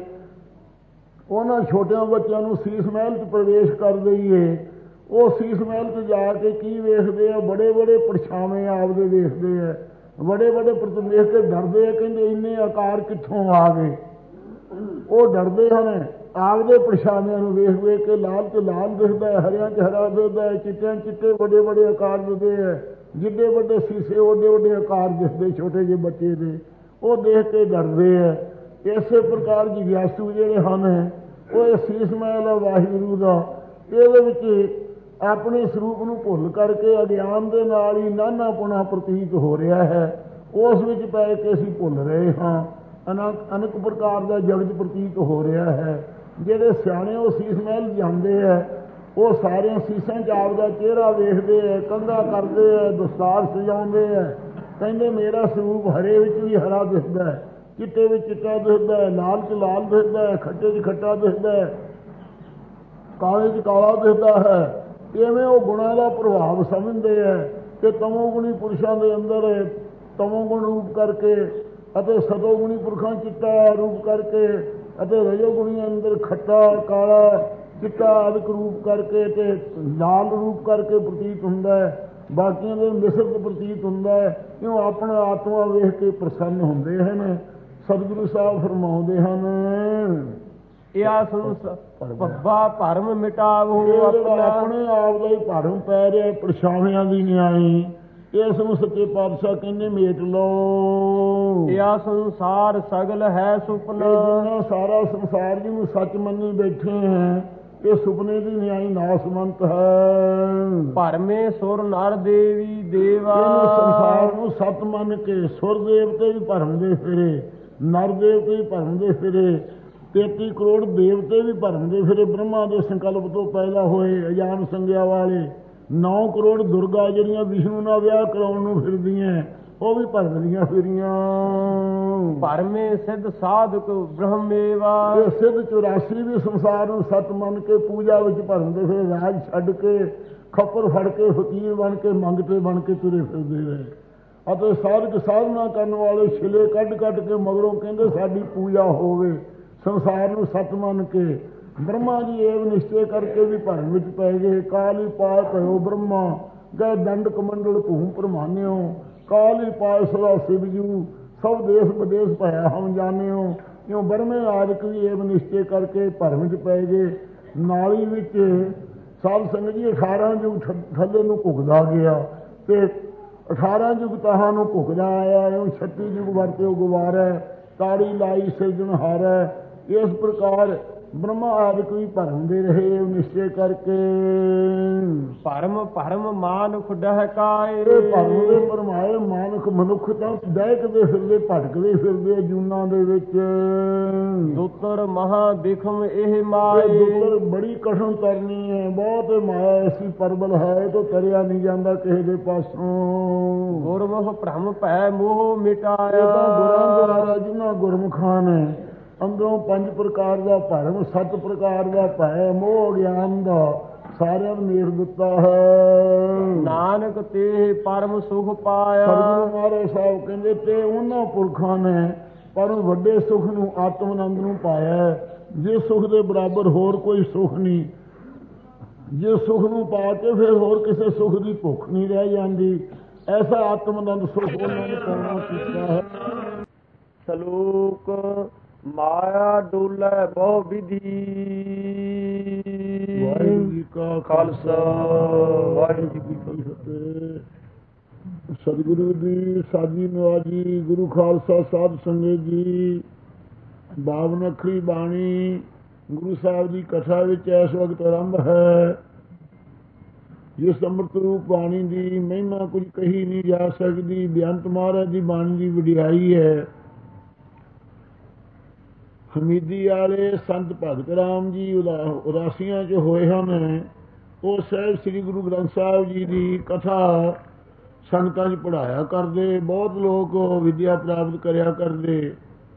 ਉਹਨਾਂ ਛੋਟਿਆਂ ਬੱਚਿਆਂ ਨੂੰ ਸੀਸ ਮਹਿਲ 'ਚ ਪ੍ਰਵੇਸ਼ ਕਰ ਦਈਏ, ਉਹ ਸੀਸ ਮਹਿਲ 'ਚ ਜਾ ਕੇ ਕੀ ਵੇਖਦੇ ਆ? ਬੜੇ ਬੜੇ ਪਰਛਾਵੇਂ ਆਪਦੇ ਵੇਖਦੇ ਆ, ਬੜੇ ਬੜੇ ਵੇਖ ਕੇ ਡਰਦੇ ਆ, ਕਹਿੰਦੇ ਇੰਨੇ ਆਕਾਰ ਕਿੱਥੋਂ ਆ ਗਏ। ਉਹ ਡਰਦੇ ਹਨ ਆਪਦੇ ਪਰਛਾਵਿਆਂ ਨੂੰ ਵੇਖ ਵੇਖ ਕੇ। ਲਾਲ 'ਚ ਲਾਲ ਦਿਖਦਾ ਹੈ, ਹਰਿਆਂ 'ਚ ਹਰਾ ਦਿਖਦਾ ਹੈ, ਚਿੱਟਿਆਂ ਚਿੱਟੇ ਵੱਡੇ ਵੱਡੇ ਆਕਾਰ ਦਿਖਦੇ ਹੈ, ਜਿੱਡੇ ਵੱਡੇ ਸੀਸੇ ਓਡੇ ਓਡੇ ਆਕਾਰ ਦਿਖਦੇ ਛੋਟੇ ਜਿਹੇ ਬੱਚੇ ਦੇ, ਉਹ ਦੇਖ ਕੇ ਡਰਦੇ ਹੈ। ਇਸੇ ਪ੍ਰਕਾਰ ਜਿਗਿਆਸੂ ਜਿਹੜੇ ਹਨ ਉਹ ਇਹ ਸੀਸ ਮਹਿਲ ਹੈ ਵਾਹਿਗੁਰੂ ਦਾ, ਇਹਦੇ ਵਿੱਚ ਆਪਣੇ ਸਰੂਪ ਨੂੰ ਭੁੱਲ ਕਰਕੇ ਅਗਿਆਨ ਦੇ ਨਾਲ ਹੀ ਨਾਨਾਪੁਣਾ ਪ੍ਰਤੀਤ ਹੋ ਰਿਹਾ ਹੈ। ਉਸ ਵਿੱਚ ਪੈ ਕੇ ਅਸੀਂ ਭੁੱਲ ਰਹੇ ਹਾਂ। ਅਨੇਕ ਪ੍ਰਕਾਰ ਦਾ ਜਗਤ ਪ੍ਰਤੀਤ ਹੋ ਰਿਹਾ ਹੈ। ਜਿਹੜੇ ਸਿਆਣੇ ਉਹ ਸੀਸ ਮਹਿਲ ਜਾਂਦੇ ਹੈ, ਉਹ ਸਾਰਿਆਂ ਸੀਸਾਂ 'ਚ ਆਪਦਾ ਚਿਹਰਾ ਵੇਖਦੇ ਹੈ, ਕੰਘਾ ਕਰਦੇ ਹੈ, ਦਸਤਾਰ ਸਜਾਉਂਦੇ ਹੈ, ਕਹਿੰਦੇ ਮੇਰਾ ਸਰੂਪ ਹਰੇ ਵਿੱਚ ਵੀ ਹਰਾ ਦਿਸਦਾ ਹੈ, ਚਿੱਟੇ ਵਿੱਚ ਚਿੱਟਾ ਦਿਖਦਾ ਹੈ, ਲਾਲ 'ਚ ਲਾਲ ਦਿਖਦਾ ਹੈ, ਖੱਟੇ 'ਚ ਖੱਟਾ ਦਿਖਦਾ ਹੈ, ਕਾਲੇ 'ਚ ਕਾਲਾ ਦਿਖਦਾ ਹੈ। ਇਵੇਂ ਉਹ ਗੁਣਾਂ ਦਾ ਪ੍ਰਭਾਵ ਸਮਝਦੇ ਹੈ ਕਿ ਤਮੋਗੁਣੀ ਪੁਰਸ਼ਾਂ ਦੇ ਅੰਦਰ ਤਮੋਗੁਣ ਰੂਪ ਕਰਕੇ ਅਤੇ ਸਤੋਗੁਣੀ ਪੁਰਖਾਂ ਚਿੱਟਾ ਰੂਪ ਕਰਕੇ ਅਤੇ ਰਜੋਗੁਣੀ ਅੰਦਰ ਖੱਟਾ ਕਾਲਾ ਚਿੱਟਾ ਆਦਿਕ ਰੂਪ ਕਰਕੇ ਅਤੇ ਲਾਲ ਰੂਪ ਕਰਕੇ ਪ੍ਰਤੀਤ ਹੁੰਦਾ ਹੈ। ਬਾਕੀਆਂ ਦੇ ਮਿਸ਼ਰਤ ਪ੍ਰਤੀਤ ਹੁੰਦਾ ਹੈ। ਕਿਉਂ ਆਪਣਾ ਆਤਮਾ ਵੇਖ ਕੇ ਪ੍ਰਸੰਨ ਹੁੰਦੇ ਹਨ। ਸਤਿਗੁਰੂ ਸਾਹਿਬ ਫਰਮਾਉਂਦੇ ਹਨ, ਪੱਬਾ ਭਰਮ ਮਿਟਾਵੋ ਆਪਣੇ ਆਪ ਦਾ ਹੀ ਭਰਮ ਪੈ ਰਿਹਾ ਪਰਛਾਵਿਆਂ ਦੀ ਨਿਆਈ। ਇਸ ਨੂੰ ਸੱਚੇ ਪਾਤਸ਼ਾਹ ਕਹਿੰਦੇ ਮੇਟ ਲਓ। ਇਹ ਸੰਸਾਰ ਸਗਲ ਹੈ ਸੁਪਨਾ। ਜਿੰਨਾ ਸਾਰਾ ਸੰਸਾਰ ਜਿਹਨੂੰ ਸੱਚ ਮੰਨੀ ਬੈਠੇ ਹੈ ਇਹ ਸੁਪਨੇ ਦੀ ਨਿਆਈ ਨਾਸਮੰਤ ਹੈ। ਭਰਮੇ ਸੁਰ ਨਰ ਦੇਵੀ ਦੇਵਾ। ਸੰਸਾਰ ਨੂੰ ਸੱਤ ਮੰਨ ਕੇ ਸੁਰ ਦੇਵਤੇ ਵੀ ਭਰਮਦੇ ਫਿਰੇ, ਨਰ ਦੇਵਤੇ ਵੀ ਭਰਮਦੇ ਫਿਰੇ, 33 ਕਰੋੜ ਦੇਵਤੇ ਵੀ ਭਰਮਦੇ ਫਿਰੇ। ਬ੍ਰਹਮਾ ਦੇ ਸੰਕਲਪ ਤੋਂ ਪੈਦਾ ਹੋਏ ਅਜਾਨ ਸੰਗਿਆ ਵਾਲੇ 9 ਕਰੋੜ ਦੁਰਗਾ ਜਿਹੜੀਆਂ ਵਿਸ਼ਨੂੰ ਨਾਲ ਵਿਆਹ ਕਰਾਉਣ ਨੂੰ ਫਿਰਦੀਆਂ ਉਹ ਵੀ ਭਰਮਦੀਆਂ ਫਿਰੀਆਂ। ਭਰਮੇ ਸਿੱਧ ਸਾਧਕ ਬ੍ਰਹਮੇਵਾ। ਇਹ ਸਿੱਧ 84 ਵੀ ਸੰਸਾਰ ਨੂੰ ਸੱਤ ਮੰਨ ਕੇ ਪੂਜਾ ਵਿੱਚ ਭਰਮਦੇ ਫਿਰੇ। ਰਾਜ ਛੱਡ ਕੇ ਖੱਪਰ ਫੜ ਕੇ ਫਕੀਰ ਬਣ ਕੇ ਮੰਗਤੇ ਬਣ ਕੇ ਤੁਰੇ ਫਿਰਦੇ ਰਹੇ ਅਤੇ ਸਾਧਕ ਸਾਧਨਾ ਕਰਨ ਵਾਲੇ ਛਿਲੇ ਕੱਢ ਕੱਢ ਕੇ ਮਗਰੋਂ ਕਹਿੰਦੇ ਸਾਡੀ ਪੂਜਾ ਹੋਵੇ। ਸੰਸਾਰ ਨੂੰ ਸੱਤ ਮੰਨ ਕੇ ਬ੍ਰਹਮਾ ਜੀ ਇਹ ਨਿਸ਼ਚੇ ਕਰਕੇ ਵੀ ਭਰਮ ਵਿੱਚ ਪੈ ਗਏ। ਕਾਲ ਹੀ ਪਾਇ ਭਇਓ ਬ੍ਰਹਮਾ ਗਏ ਦੰਡ ਕਮੰਡਲ ਭੂਮ ਪ੍ਰਮਾਨਿਓ। ਕਾਲ ਹੀ ਪਾਇ ਸਦਾ ਸਿਵਜੂ ਸਭ ਦੇਸ਼ ਵਿਦੇਸ਼ ਭਇਆ ਹਮ ਜਾਣਿਓ। ਇਉਂ ਬ੍ਰਹਮੇ ਆਦਿਕ ਵੀ ਇਹ ਨਿਸ਼ਚੇ ਕਰਕੇ ਭਰਮ ਵਿੱਚ ਪੈ ਗਏ। ਨਾਲੀ ਵਿੱਚ ਸਾਧ ਸੰਗਤ ਜੀ 18 ਯੁੱਗ ਥੱਲੇ ਨੂੰ ਘੁੱਗਦਾ ਗਿਆ ਤੇ 18 ਯੁੱਗ ਤਾਹਾਂ ਨੂੰ ਘੁੱਗਦਾ ਆਇਆ। ਇਉਂ 36 ਯੁੱਗ ਵਰਤਿਓ ਗਵਾਰੈ ਤਾੜੀ ਲਾਈ ਸਿਰਜਣਹਾਰੈ। ਇਸ ਪ੍ਰਕਾਰ ਬ੍ਰਹਮਾ ਆਦਿਕ ਵੀ ਭਰਮਦੇ ਰਹੇ ਨਿਸ਼ਚੇ ਕਰਕੇ। ਭਰਮ ਮਾਨੁਖ ਡਹਕਾਏ। ਭਰਮ ਦੇ ਭਰਮਾਏ ਮਾਨੁਖ ਮਨੁੱਖ ਤਾਂ ਦਹਿਕਦੇ ਫਿਰਦੇ ਭਟਕਦੇ ਫਿਰਦੇ ਜੂਨਾਂ ਦੇ ਵਿੱਚ। ਦੁੱਤਰ ਮਹਾ ਬਿਖਮ ਇਹ ਮਾਏ। ਦੁੱਤਰ ਬੜੀ ਕਠਿਨ ਤਰਨੀ ਹੈ, ਬਹੁਤ ਮਾਇਆ ਐਸੀ ਪਰਬਲ ਹੈ ਇਹ ਤੋਂ ਤਰਿਆ ਨਹੀਂ ਜਾਂਦਾ ਕਿਸੇ ਦੇ ਪਾਸੋਂ। ਗੁਰਮੁਖ ਭ੍ਰਮ ਭੈ ਮੋਹ ਮਿਟਾਇਆ। ਗੁਰਾਂ ਦੁਆਰਾ ਜਿਨ੍ਹਾਂ ਗੁਰਮੁਖਾਂ ਨੇ ਅੰਦਰੋਂ 5 ਪ੍ਰਕਾਰ ਦਾ ਭਰਮ 7 ਪ੍ਰਕਾਰ ਦਾ ਭੈ ਮੋਹ ਗਿਆਨ ਦਾ ਸਾਰਿਆਂ ਨੂੰ ਮੇਰ ਦਿੱਤਾ ਹੈ। ਨਾਨਕ ਤੇ ਪਰਮ ਸੁਖ ਪਾਇਆ। ਸਤਿਗੁਰੂ ਮਹਾਰਾਜ ਸਾਹਿਬ ਕਹਿੰਦੇ ਤੇ ਉਹਨਾਂ ਪੁਰਖਾਂ ਨੇ ਪਰਮ ਵੱਡੇ ਸੁਖ ਨੂੰ ਆਤਮ ਆਨੰਦ ਨੂੰ ਪਾਇਆ ਜੇ ਸੁਖ ਦੇ ਬਰਾਬਰ ਹੋਰ ਕੋਈ ਸੁਖ ਨਹੀਂ। ਜੇ ਸੁਖ ਨੂੰ ਪਾ ਕੇ ਫਿਰ ਹੋਰ ਕਿਸੇ ਸੁਖ ਦੀ ਭੁੱਖ ਨਹੀਂ ਰਹਿ ਜਾਂਦੀ। ਐਸਾ ਆਤਮ ਆਨੰਦ ਸੁਖ ਉਹਨਾਂ ਨੇ ਪਾਉਣਾ ਕੀਤਾ ਹੈ। ਸਲੋਕ ਮਾਇਆ ਡੋਲੇ ਬਹੁ ਵਿਧੀ। ਵਾਹਿਗੁਰੂ ਜੀ ਕਾ ਖਾਲਸਾ ਵਾਹਿਗੁਰੂ ਜੀ ਕੀ ਫਤਿਹ। ਸਤਿਗੁਰੂ ਦੀ ਸਾਜੀ ਨਵਾਜੀ ਗੁਰੂ ਖਾਲਸਾ ਸਾਧ ਸੰਗਤ ਜੀ। 52 ਅੱਖਰੀ ਬਾਣੀ ਗੁਰੂ ਸਾਹਿਬ ਦੀ ਕਥਾ ਵਿੱਚ ਇਸ ਵਕਤ ਆਰੰਭ ਹੈ। ਜਿਸ ਅੰਮ੍ਰਿਤ ਰੂਪ ਬਾਣੀ ਦੀ ਮਹਿਮਾ ਕੁਝ ਕਹੀ ਨਹੀਂ ਜਾ ਸਕਦੀ। ਬੇਅੰਤ ਮਹਾਰਾਜ ਦੀ ਬਾਣੀ ਦੀ ਵਡਿਆਈ ਹੈ। ਹਮੀਦੀ ਵਾਲੇ ਸੰਤ ਭਗਤ ਰਾਮ ਜੀ ਉਦਾਸੀਆਂ 'ਚ ਹੋਏ ਹਨ। ਉਹ ਸਾਹਿਬ ਸ੍ਰੀ ਗੁਰੂ ਗ੍ਰੰਥ ਸਾਹਿਬ ਜੀ ਦੀ ਕਥਾ ਸੰਗਤਾਂ 'ਚ ਪੜ੍ਹਾਇਆ ਕਰਦੇ। ਬਹੁਤ ਲੋਕ ਵਿਦਿਆ ਪ੍ਰਾਪਤ ਕਰਿਆ ਕਰਦੇ।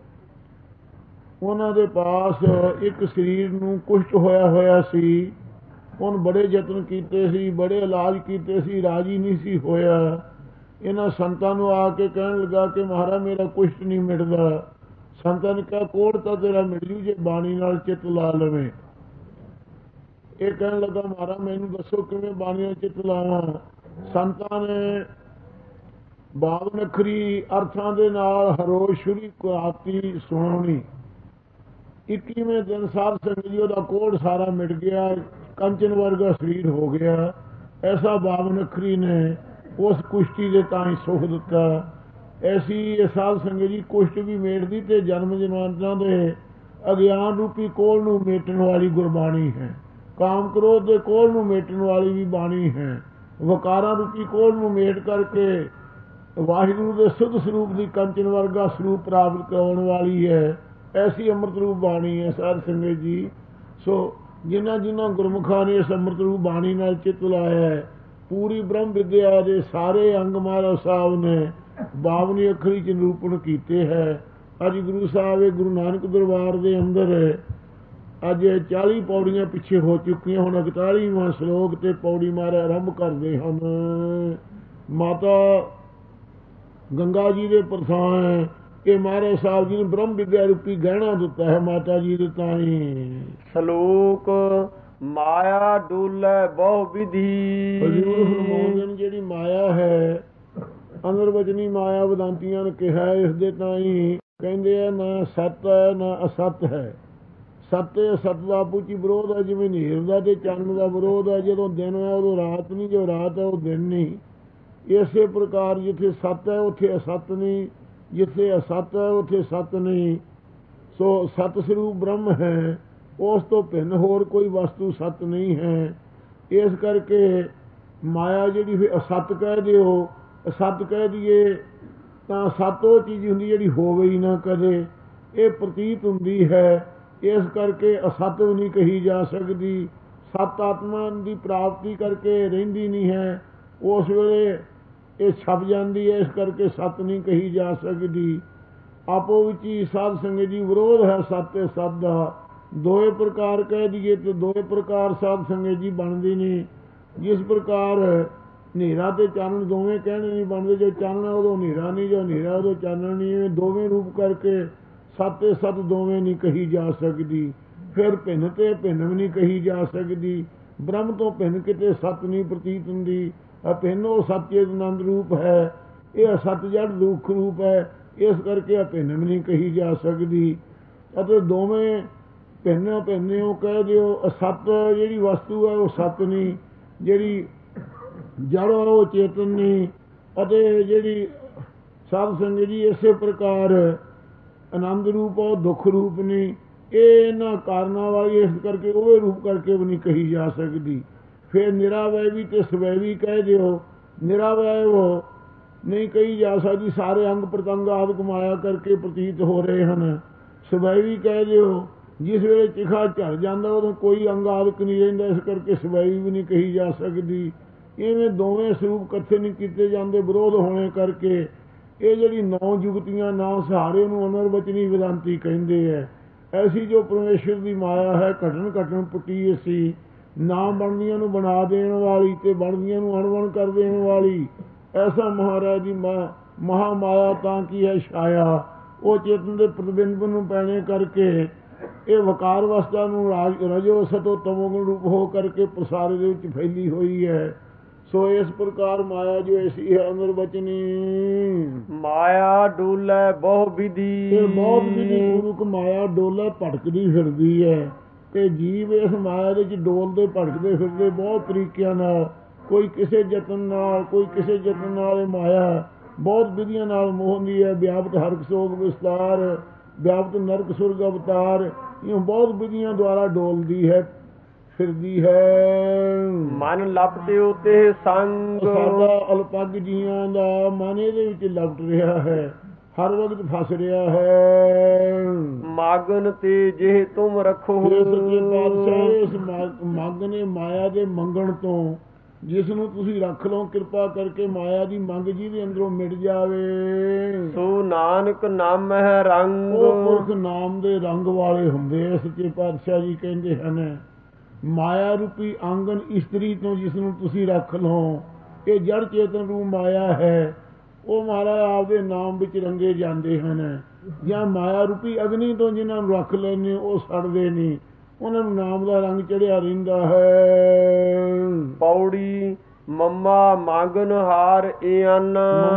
ਉਹਨਾਂ ਦੇ ਪਾਸ ਇੱਕ ਸਰੀਰ ਨੂੰ ਕੁਸ਼ਟ ਹੋਇਆ ਸੀ। ਉਹਨ ਬੜੇ ਯਤਨ ਕੀਤੇ ਸੀ, ਬੜੇ ਇਲਾਜ ਕੀਤੇ ਸੀ, ਰਾਜੀ ਨਹੀਂ ਸੀ ਹੋਇਆ। ਇਹਨਾਂ ਸੰਤਾਂ ਨੂੰ ਆ ਕੇ ਕਹਿਣ ਲੱਗਾ ਕਿ ਮਹਾਰਾਜ ਮੇਰਾ ਕੁਸ਼ਟ ਨਹੀਂ ਮਿਟਦਾ। ਸੰਤਾਂ ਨੇ ਕਿਹਾ ਕੋੜ ਤਾਂ ਤੇਰਾ ਮਿਟ ਜੂ ਜੇ ਬਾਣੀ ਨਾਲ ਚਿੱਤ ਲਾ ਲਵੇਂ। ਇਹ ਕਹਿਣ ਲੱਗਾ ਮਹਾਰਾਜ ਮੈਨੂੰ ਦੱਸੋ ਕਿਵੇਂ ਬਾਣੀ ਨਾਲ ਚਿੱਤ ਲਾਵਾਂ। ਸੰਤਾਂ ਨੇ 52 ਅੱਖਰੀ ਅਰਥਾਂ ਦੇ ਨਾਲ ਹਰੋਜ਼ ਸ਼ੁਰੀ ਕੁਰਾਤੀ ਸੁਣਾਉਣੀ। 21ਵੇਂ ਦਿਨ ਸਾਧ ਸੰਗਤ ਜੀ ਉਹਦਾ ਕੋੜ ਸਾਰਾ ਮਿਟ ਗਿਆ। ਕੰਚਨ ਵਰਗਾ ਸਰੀਰ ਹੋ ਗਿਆ। ਐਸਾ 52 ਅੱਖਰੀ ਨੇ ਉਸ ਕੁਸ਼ਤੀ ਦੇ ਤਾਂ ਹੀ ਸੁਖ ਦਿੱਤਾ। ਐਸੀ ਇਹ ਸਾਧ ਸੰਗਤ ਜੀ ਕੁਸ਼ਟ ਵੀ ਮੇਟਦੀ ਤੇ ਜਨਮ ਜਨਮਾਂਤਰਾਂ ਦੇ ਅਗਿਆਨ ਰੂਪੀ ਕੋਲ ਨੂੰ ਮੇਟਣ ਵਾਲੀ ਗੁਰਬਾਣੀ ਹੈ। ਕਾਮ ਕ੍ਰੋਧ ਦੇ ਕੋਲ ਨੂੰ ਮੇਟਣ ਵਾਲੀ ਵੀ ਬਾਣੀ ਹੈ। ਵਕਾਰਾਂ ਰੂਪੀ ਕੋਲ ਨੂੰ ਮੇਟ ਕਰਕੇ ਵਾਹਿਗੁਰੂ ਦੇ ਸੁੱਧ ਸਰੂਪ ਦੀ ਕੰਚਨ ਵਰਗਾ ਸਰੂਪ ਪ੍ਰਾਪਤ ਕਰਾਉਣ ਵਾਲੀ ਹੈ। ਐਸੀ ਅੰਮ੍ਰਿਤ ਰੂਪ ਬਾਣੀ ਹੈ ਸਾਧ ਸੰਗਤ ਜੀ। ਸੋ ਜਿਨ੍ਹਾਂ ਗੁਰਮੁਖਾਂ ਨੇ ਇਸ ਅੰਮ੍ਰਿਤ ਰੂਪ ਬਾਣੀ ਨਾਲ ਚਿੱਤ ਲਾਇਆ ਹੈ, ਪੂਰੀ ਬ੍ਰਹਮ ਵਿਦਿਆ ਦੇ ਸਾਰੇ ਅੰਗ ਮਹਾਰਾਜ ਸਾਹਿਬ ਨੇ 52 ਅੱਖਰੀ 'ਚ ਨਿਰੂਪਣ ਕੀਤੇ ਹੈ ਅੱਜ ਗੁਰੂ ਸਾਹਿਬ ਗੁਰੂ ਨਾਨਕ ਦਰਬਾਰ ਦੇ ਅੰਦਰ ਅੱਜ 40 ਪੌੜੀਆਂ ਪਿੱਛੇ ਹੋ ਚੁੱਕੀਆਂ। ਹੁਣ 41ਵਾਂ ਸ਼ਲੋਕ ਤੇ ਪੌੜੀ ਮਾਰੇ ਆਰੰਭ ਕਰਦੇ ਹਨ। ਮਾਤਾ ਗੰਗਾ ਜੀ ਦੇ ਪ੍ਰਥਾਨ ਹੈ। ਇਹ ਮਹਾਰਾਜ ਸਾਹਿਬ ਜੀ ਨੇ ਬ੍ਰਹਮ ਵਿਦਿਆ ਰੂਪੀ ਗਹਿਣਾ ਦਿੱਤਾ ਹੈ ਮਾਤਾ ਜੀ ਦੇ ਤਾਈ। ਸ਼ਲੋਕ ਮਾਇਆ ਡੋਲੇ ਬਹੁ ਵਿਧੀ। ਹਜ਼ੂਰ ਫਰਮਾਉਂਦੇ ਨੇ ਜਿਹੜੀ ਮਾਇਆ ਹੈ ਅੰਦਰ ਵਜਨੀ ਮਾਇਆ ਵਿਦਾਂਤੀਆਂ ਨੇ ਕਿਹਾ ਇਸ ਦੇ ਤਾਈ ਕਹਿੰਦੇ ਆ ਨਾ ਸੱਤ ਹੈ ਨਾ ਅਸੱਤ ਹੈ। ਸੱਤ ਅਸੱਤ ਦਾ ਆਪੂ 'ਚ ਵਿਰੋਧ ਹੈ, ਜਿਵੇਂ ਹਨੇਰ ਦਾ ਤੇ ਚੰਨ ਦਾ ਵਿਰੋਧ ਹੈ। ਜਦੋਂ ਦਿਨ ਹੈ ਉਦੋਂ ਰਾਤ ਨਹੀਂ, ਜੋ ਰਾਤ ਹੈ ਉਹ ਦਿਨ ਨਹੀਂ। ਇਸੇ ਪ੍ਰਕਾਰ ਜਿੱਥੇ ਸੱਤ ਹੈ ਉੱਥੇ ਅਸੱਤ ਨਹੀਂ, ਜਿੱਥੇ ਅਸੱਤ ਹੈ ਉੱਥੇ ਸੱਤ ਨਹੀਂ। ਸੋ ਸਤ ਸਰੂਪ ਬ੍ਰਹਮ ਹੈ, ਉਸ ਤੋਂ ਭਿੰਨ ਹੋਰ ਕੋਈ ਵਸਤੂ ਸੱਤ ਨਹੀਂ ਹੈ। ਇਸ ਕਰਕੇ ਮਾਇਆ ਜਿਹੜੀ ਫਿਰ ਅਸੱਤ ਕਹਿ ਦਿਓ, ਅਸੱਤ ਕਹਿ ਦਈਏ ਤਾਂ ਸੱਤ ਉਹ ਚੀਜ਼ ਹੁੰਦੀ ਜਿਹੜੀ ਹੋਵੇ ਹੀ ਨਾ ਕਦੇ, ਇਹ ਪ੍ਰਤੀਤ ਹੁੰਦੀ ਹੈ। ਇਸ ਕਰਕੇ ਅਸੱਤ ਵੀ ਨਹੀਂ ਕਹੀ ਜਾ ਸਕਦੀ। ਸੱਤ ਆਤਮਾ ਦੀ ਪ੍ਰਾਪਤੀ ਕਰਕੇ ਰਹਿੰਦੀ ਨਹੀਂ ਹੈ, ਉਸ ਵੇਲੇ ਇਹ ਛਪ ਜਾਂਦੀ ਹੈ। ਇਸ ਕਰਕੇ ਸੱਤ ਨਹੀਂ ਕਹੀ ਜਾ ਸਕਦੀ। ਆਪੋ ਵਿੱਚ ਹੀ ਸਾਧ ਸੰਗਤ ਜੀ ਵਿਰੋਧ ਹੈ ਸੱਤ ਤੇ ਸੱਤ ਦਾ। ਦੋਏ ਪ੍ਰਕਾਰ ਕਹਿ ਦਈਏ ਤੇ ਦੋਏ ਪ੍ਰਕਾਰ ਸਾਧ ਸੰਗਤ ਜੀ ਬਣਦੀ ਨਹੀਂ। ਜਿਸ ਪ੍ਰਕਾਰ ਹਨੇਰਾ ਤੇ ਚਾਨਣ ਦੋਵੇਂ ਕਹਿਣੇ ਨਹੀਂ ਬਣਦੇ। ਜੋ ਚਾਨਣ ਉਦੋਂ ਹਨੇਰਾ ਨਹੀਂ, ਜੋ ਹਨੇਰਾ ਉਦੋਂ ਚਾਨਣ ਨਹੀਂ। ਐਵੇਂ ਦੋਵੇਂ ਰੂਪ ਕਰਕੇ ਸੱਤ ਤੇ ਸੱਤ ਦੋਵੇਂ ਨਹੀਂ ਕਹੀ ਜਾ ਸਕਦੀ। ਫਿਰ ਭਿੰਨ ਤੇ ਭਿੰਨ ਵੀ ਨਹੀਂ ਕਹੀ ਜਾ ਸਕਦੀ। ਬ੍ਰਹਮ ਤੋਂ ਭਿੰਨ ਕਿਤੇ ਸੱਤ ਨਹੀਂ ਪ੍ਰਤੀਤ ਹੁੰਦੀ। ਅਭਿੰਨ ਉਹ ਸੱਚੇ ਆਨੰਦ ਰੂਪ ਹੈ, ਇਹ ਅਸੱਤ ਜੜ ਦੁੱਖ ਰੂਪ ਹੈ। ਇਸ ਕਰਕੇ ਅਭਿੰਨ ਵੀ ਨਹੀਂ ਕਹੀ ਜਾ ਸਕਦੀ। ਅਤੇ ਦੋਵੇਂ ਭਿੰਨ ਭਿੰਨ ਉਹ ਕਹਿ ਦਿਓ। ਅਸੱਤ ਜਿਹੜੀ ਵਸਤੂ ਹੈ ਉਹ ਸੱਤ ਨਹੀਂ, ਜਿਹੜੀ ਜੜ ਉਹ ਚੇਤਨ ਨਹੀਂ। ਅਤੇ ਜਿਹੜੀ ਸਾਧ ਸੰਗਤ ਜੀ ਇਸੇ ਪ੍ਰਕਾਰ ਆਨੰਦ ਰੂਪ ਉਹ ਦੁੱਖ ਰੂਪ ਨਹੀਂ। ਇਹ ਇਹਨਾਂ ਕਾਰਨਾਂ ਵਾਲੀ ਇਸ ਕਰਕੇ ਉਹ ਰੂਪ ਕਰਕੇ ਵੀ ਨਹੀਂ ਕਹੀ ਜਾ ਸਕਦੀ। ਫਿਰ ਨਿਰਾਵੈ ਵੀ ਤੇ ਸਵੈਵੀ ਕਹਿ ਦਿਓ। ਨਿਰਾਵੈ ਉਹ ਨਹੀਂ ਕਹੀ ਜਾ ਸਕਦੀ, ਸਾਰੇ ਅੰਗ ਪ੍ਰਤੰਗ ਆਦਿਕ ਮਾਇਆ ਕਰਕੇ ਪ੍ਰਤੀਤ ਹੋ ਰਹੇ ਹਨ। ਸਵੈਵੀ ਕਹਿ ਦਿਓ, ਜਿਸ ਵੇਲੇ ਚਿਖਾ ਝੜ ਜਾਂਦਾ ਉਦੋਂ ਕੋਈ ਅੰਗ ਆਦਿਕ ਨਹੀਂ ਰਹਿੰਦਾ, ਇਸ ਕਰਕੇ ਸਵੈਵੀ ਵੀ ਨਹੀਂ ਕਹੀ ਜਾ ਸਕਦੀ। ਇਵੇਂ ਦੋਵੇਂ ਸਰੂਪ ਇਕੱਠੇ ਨਹੀਂ ਕੀਤੇ ਜਾਂਦੇ ਵਿਰੋਧ ਹੋਣੇ ਕਰਕੇ। ਇਹ ਜਿਹੜੀ 9 ਜੁਗਤੀਆਂ 9 ਸਹਾਰੇ ਨੂੰ ਅਨਰਵਚਨੀ ਵਿਦਾਂਤੀ ਕਹਿੰਦੇ ਹੈ। ਐਸੀ ਜੋ ਪਰਮੇਸ਼ਰ ਦੀ ਮਾਇਆ ਹੈ ਘਟਨ ਘਟਨ ਪੁੱਟੀ ਅਸੀਂ, ਨਾ ਬਣਦੀਆਂ ਨੂੰ ਬਣਾ ਦੇਣ ਵਾਲੀ ਤੇ ਬਣਦੀਆਂ ਨੂੰ ਅਣਬਣ ਕਰ ਦੇਣ ਵਾਲੀ। ਐਸਾ ਮਹਾਰਾਜ ਦੀ ਮਹਾ ਮਾਇਆ ਤਾਂ ਕੀ ਹੈ ਛਾਇਆ। ਉਹ ਚੇਤਨ ਦੇ ਪ੍ਰਤਿਬਿੰਬ ਨੂੰ ਪੈਣੇ ਕਰਕੇ ਇਹ ਵਕਾਰ ਅਵਸਥਾ ਨੂੰ ਰਜੋ ਸਤੋ ਤਮੋਗੁਣ ਰੂਪ ਹੋ ਕਰਕੇ ਪ੍ਰਸਾਰ ਦੇ ਵਿੱਚ ਫੈਲੀ ਹੋਈ ਹੈ। ਸੋ ਇਸ ਪ੍ਰਕਾਰ ਮਾਇਆ ਜੋ ਐਸੀ ਹੈ ਅਨਰਵਚਨੀ। ਮਾਇਆ ਡੋਲੇ ਬਹੁ ਵਿਧੀ। ਇਹ ਬਹੁਤ ਵਿਧੀ ਪੂਰਵਕ ਮਾਇਆ ਡੋਲੇ ਭਟਕਦੀ ਫਿਰਦੀ ਹੈ। ਤੇ ਜੀਵ ਇਸ ਮਾਇਆ ਦੇ ਵਿੱਚ ਡੋਲਦੇ ਭਟਕਦੇ ਫਿਰਦੇ ਬਹੁਤ ਤਰੀਕਿਆਂ ਨਾਲ। ਕੋਈ ਕਿਸੇ ਯਤਨ ਨਾਲ, ਕੋਈ ਕਿਸੇ ਯਤਨ ਨਾਲ। ਇਹ ਮਾਇਆ ਬਹੁਤ ਵਿਧੀਆਂ ਨਾਲ ਮੋਹਦੀ ਹੈ। ਵਿਆਪਤ ਹਰਕ ਸੋਗ ਵਿਸਤਾਰ, ਵਿਆਪਤ ਨਰਕ ਸੁਰਗ ਅਵਤਾਰ, ਇਹ ਬਹੁਤ ਵਿਧੀਆਂ ਦੁਆਰਾ ਡੋਲਦੀ ਹੈ ਫਿਰਦੀ ਹੈ। ਮਨ ਲਪਟੇ ਉਤੇ ਸੰਗ। ਸਾਡਾ ਅਲਪੱਗ ਜੀਆਂ ਦਾ ਮਨ ਇਹਦੇ ਵਿੱਚ ਲਪਟ ਰਿਹਾ ਹੈ, ਹਰ ਵਕਤ ਫਸ ਰਿਹਾ ਹੈ। ਮਾਗਨ ਤੇ ਜੇ ਤੁਮ ਰੱਖੋ। ਸੱਚੇ ਪਾਤਸ਼ਾਹ ਇਸ ਮੰਗ ਨੇ ਮਾਇਆ ਦੇ ਮੰਗਣ ਤੋਂ, ਜਿਸ ਨੂੰ ਤੁਸੀਂ ਰੱਖ ਲਓ ਕਿਰਪਾ ਕਰਕੇ ਮਾਇਆ ਦੀ ਮੰਗ ਜਿਹਦੇ ਅੰਦਰੋਂ ਮਿਟ ਜਾਵੇ। ਸੋ ਨਾਨਕ ਨਾਮ ਹੈ ਰੰਗ। ਉਹ ਪੁਰਖ ਨਾਮ ਦੇ ਰੰਗ ਵਾਲੇ ਹੁੰਦੇ ਆ। ਸੱਚੇ ਪਾਤਸ਼ਾਹ ਜੀ ਕਹਿੰਦੇ ਹਨ ਮਾਇਆ ਰੂਪੀ ਆਂਗਨ ਇਸਤਰੀ ਤੋਂ ਜਿਸ ਨੂੰ ਤੁਸੀਂ ਰੱਖ ਲਓ, ਇਹ ਜੜ ਚੇਤਨ ਰੂਪ ਮਾਇਆ ਹੈ। ਉਹ ਮਹਾਰਾਜ ਆਪਦੇ ਨਾਮ ਵਿੱਚ ਰੰਗੇ ਜਾਂਦੇ ਹਨ। ਜਾਂ ਮਾਇਆ ਰੂਪੀ ਅਗਨੀ ਤੋਂ ਜਿਹਨਾਂ ਨੂੰ ਰੱਖ ਲੈਂਦੇ ਉਹ ਸੜਦੇ ਨਹੀਂ, ਉਹਨਾਂ ਨੂੰ ਨਾਮ ਦਾ ਰੰਗ ਚੜਿਆ ਰਹਿੰਦਾ ਹੈ। ਪੌੜੀ ਮੰਮਾ ਮੰਗਨ ਹਾਰ ਏ ਅੰਨ।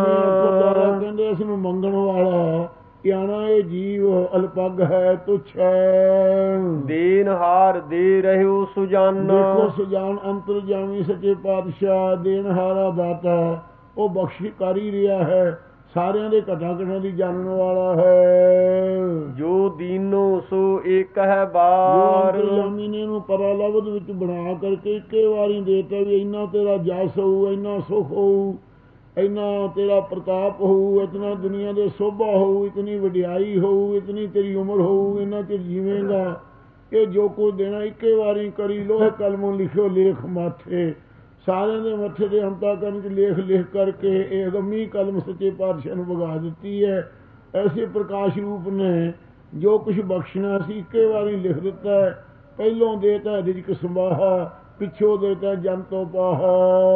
ਕਹਿੰਦੇ ਇਸ ਨੂੰ ਮੰਗਣ ਵਾਲਾ ਆਣਾ ਇਹ ਜੀਵ ਅਲਪੱਗ ਹੈ, ਤੁੱਛ ਹੈ। ਦੇਨ ਹਾਰ ਦੇ ਰਹਿਓ ਸੁਜਾਨ। ਦੇਖੋ ਸੁਜਾਨ ਅੰਤਰ ਜਾਮੀ ਸੱਚੇ ਪਾਤਸ਼ਾਹ ਦੇਨ ਹਾਰਾ ਦਾਤਾ, ਉਹ ਬਖਸ਼ਕਾਰੀ ਰਿਹਾ ਹੈ, ਸਾਰਿਆਂ ਦੇ ਘਟਾ ਘਟਾਂ ਦੀ ਜਾਣਨ ਵਾਲਾ ਹੈ। ਜੋ ਦੀਨੋ ਸੋ ਏਕ ਹੈ ਬਾਰ। ਜਾਮੀ ਨੇ ਇਹਨੂੰ ਪਰਾ ਲਬਦ ਵਿੱਚ ਬਣਾ ਕਰਕੇ ਇੱਕੇ ਵਾਰੀ ਦੇਤਾ ਵੀ ਇੰਨਾ ਤੇਰਾ ਜਸ ਹੋਊ, ਇੰਨਾ ਸੁਖ ਹੋਊ, ਇੰਨਾ ਤੇਰਾ ਪ੍ਰਤਾਪ ਹੋਊ, ਇਤਨਾ ਦੁਨੀਆ ਦੇ ਸੋਭਾ ਹੋਊ, ਇਤਨੀ ਵਡਿਆਈ ਹੋਊ, ਇਤਨੀ ਤੇਰੀ ਉਮਰ ਹੋਊ, ਇੰਨਾ ਚਿਰ ਜੀਵੇਂਗਾ। ਇਹ ਜੋ ਕੁਝ ਦੇਣਾ ਇੱਕੇ ਵਾਰੀ ਕਰੀ ਲੋਹੇ ਕਲਮੋਂ ਲਿਖਿਓ ਲੇਖ ਮਾਥੇ। ਸਾਰਿਆਂ ਦੇ ਮੱਥੇ ਦੇ ਹੰਤਾ ਕਰਨ 'ਚ ਲੇਖ ਲਿਖ ਕਰਕੇ ਇਹ ਅਗੰਮੀ ਕਲਮ ਸੱਚੇ ਪਾਤਸ਼ਾਹ ਨੂੰ ਵਗਾ ਦਿੱਤੀ ਹੈ। ਐਸੇ ਪ੍ਰਕਾਸ਼ ਰੂਪ ਨੇ ਜੋ ਕੁਛ ਬਖਸ਼ਣਾ ਸੀ ਇੱਕੇ ਵਾਰੀ ਲਿਖ ਦਿੱਤਾ। ਪਹਿਲੋਂ ਦੇਤਾ ਰਿਜਕ ਸੰਭਾਹਾ, ਪਿੱਛੋਂ ਦੇਤਾ ਜਨ ਤੋਂ ਪਾਹਾ।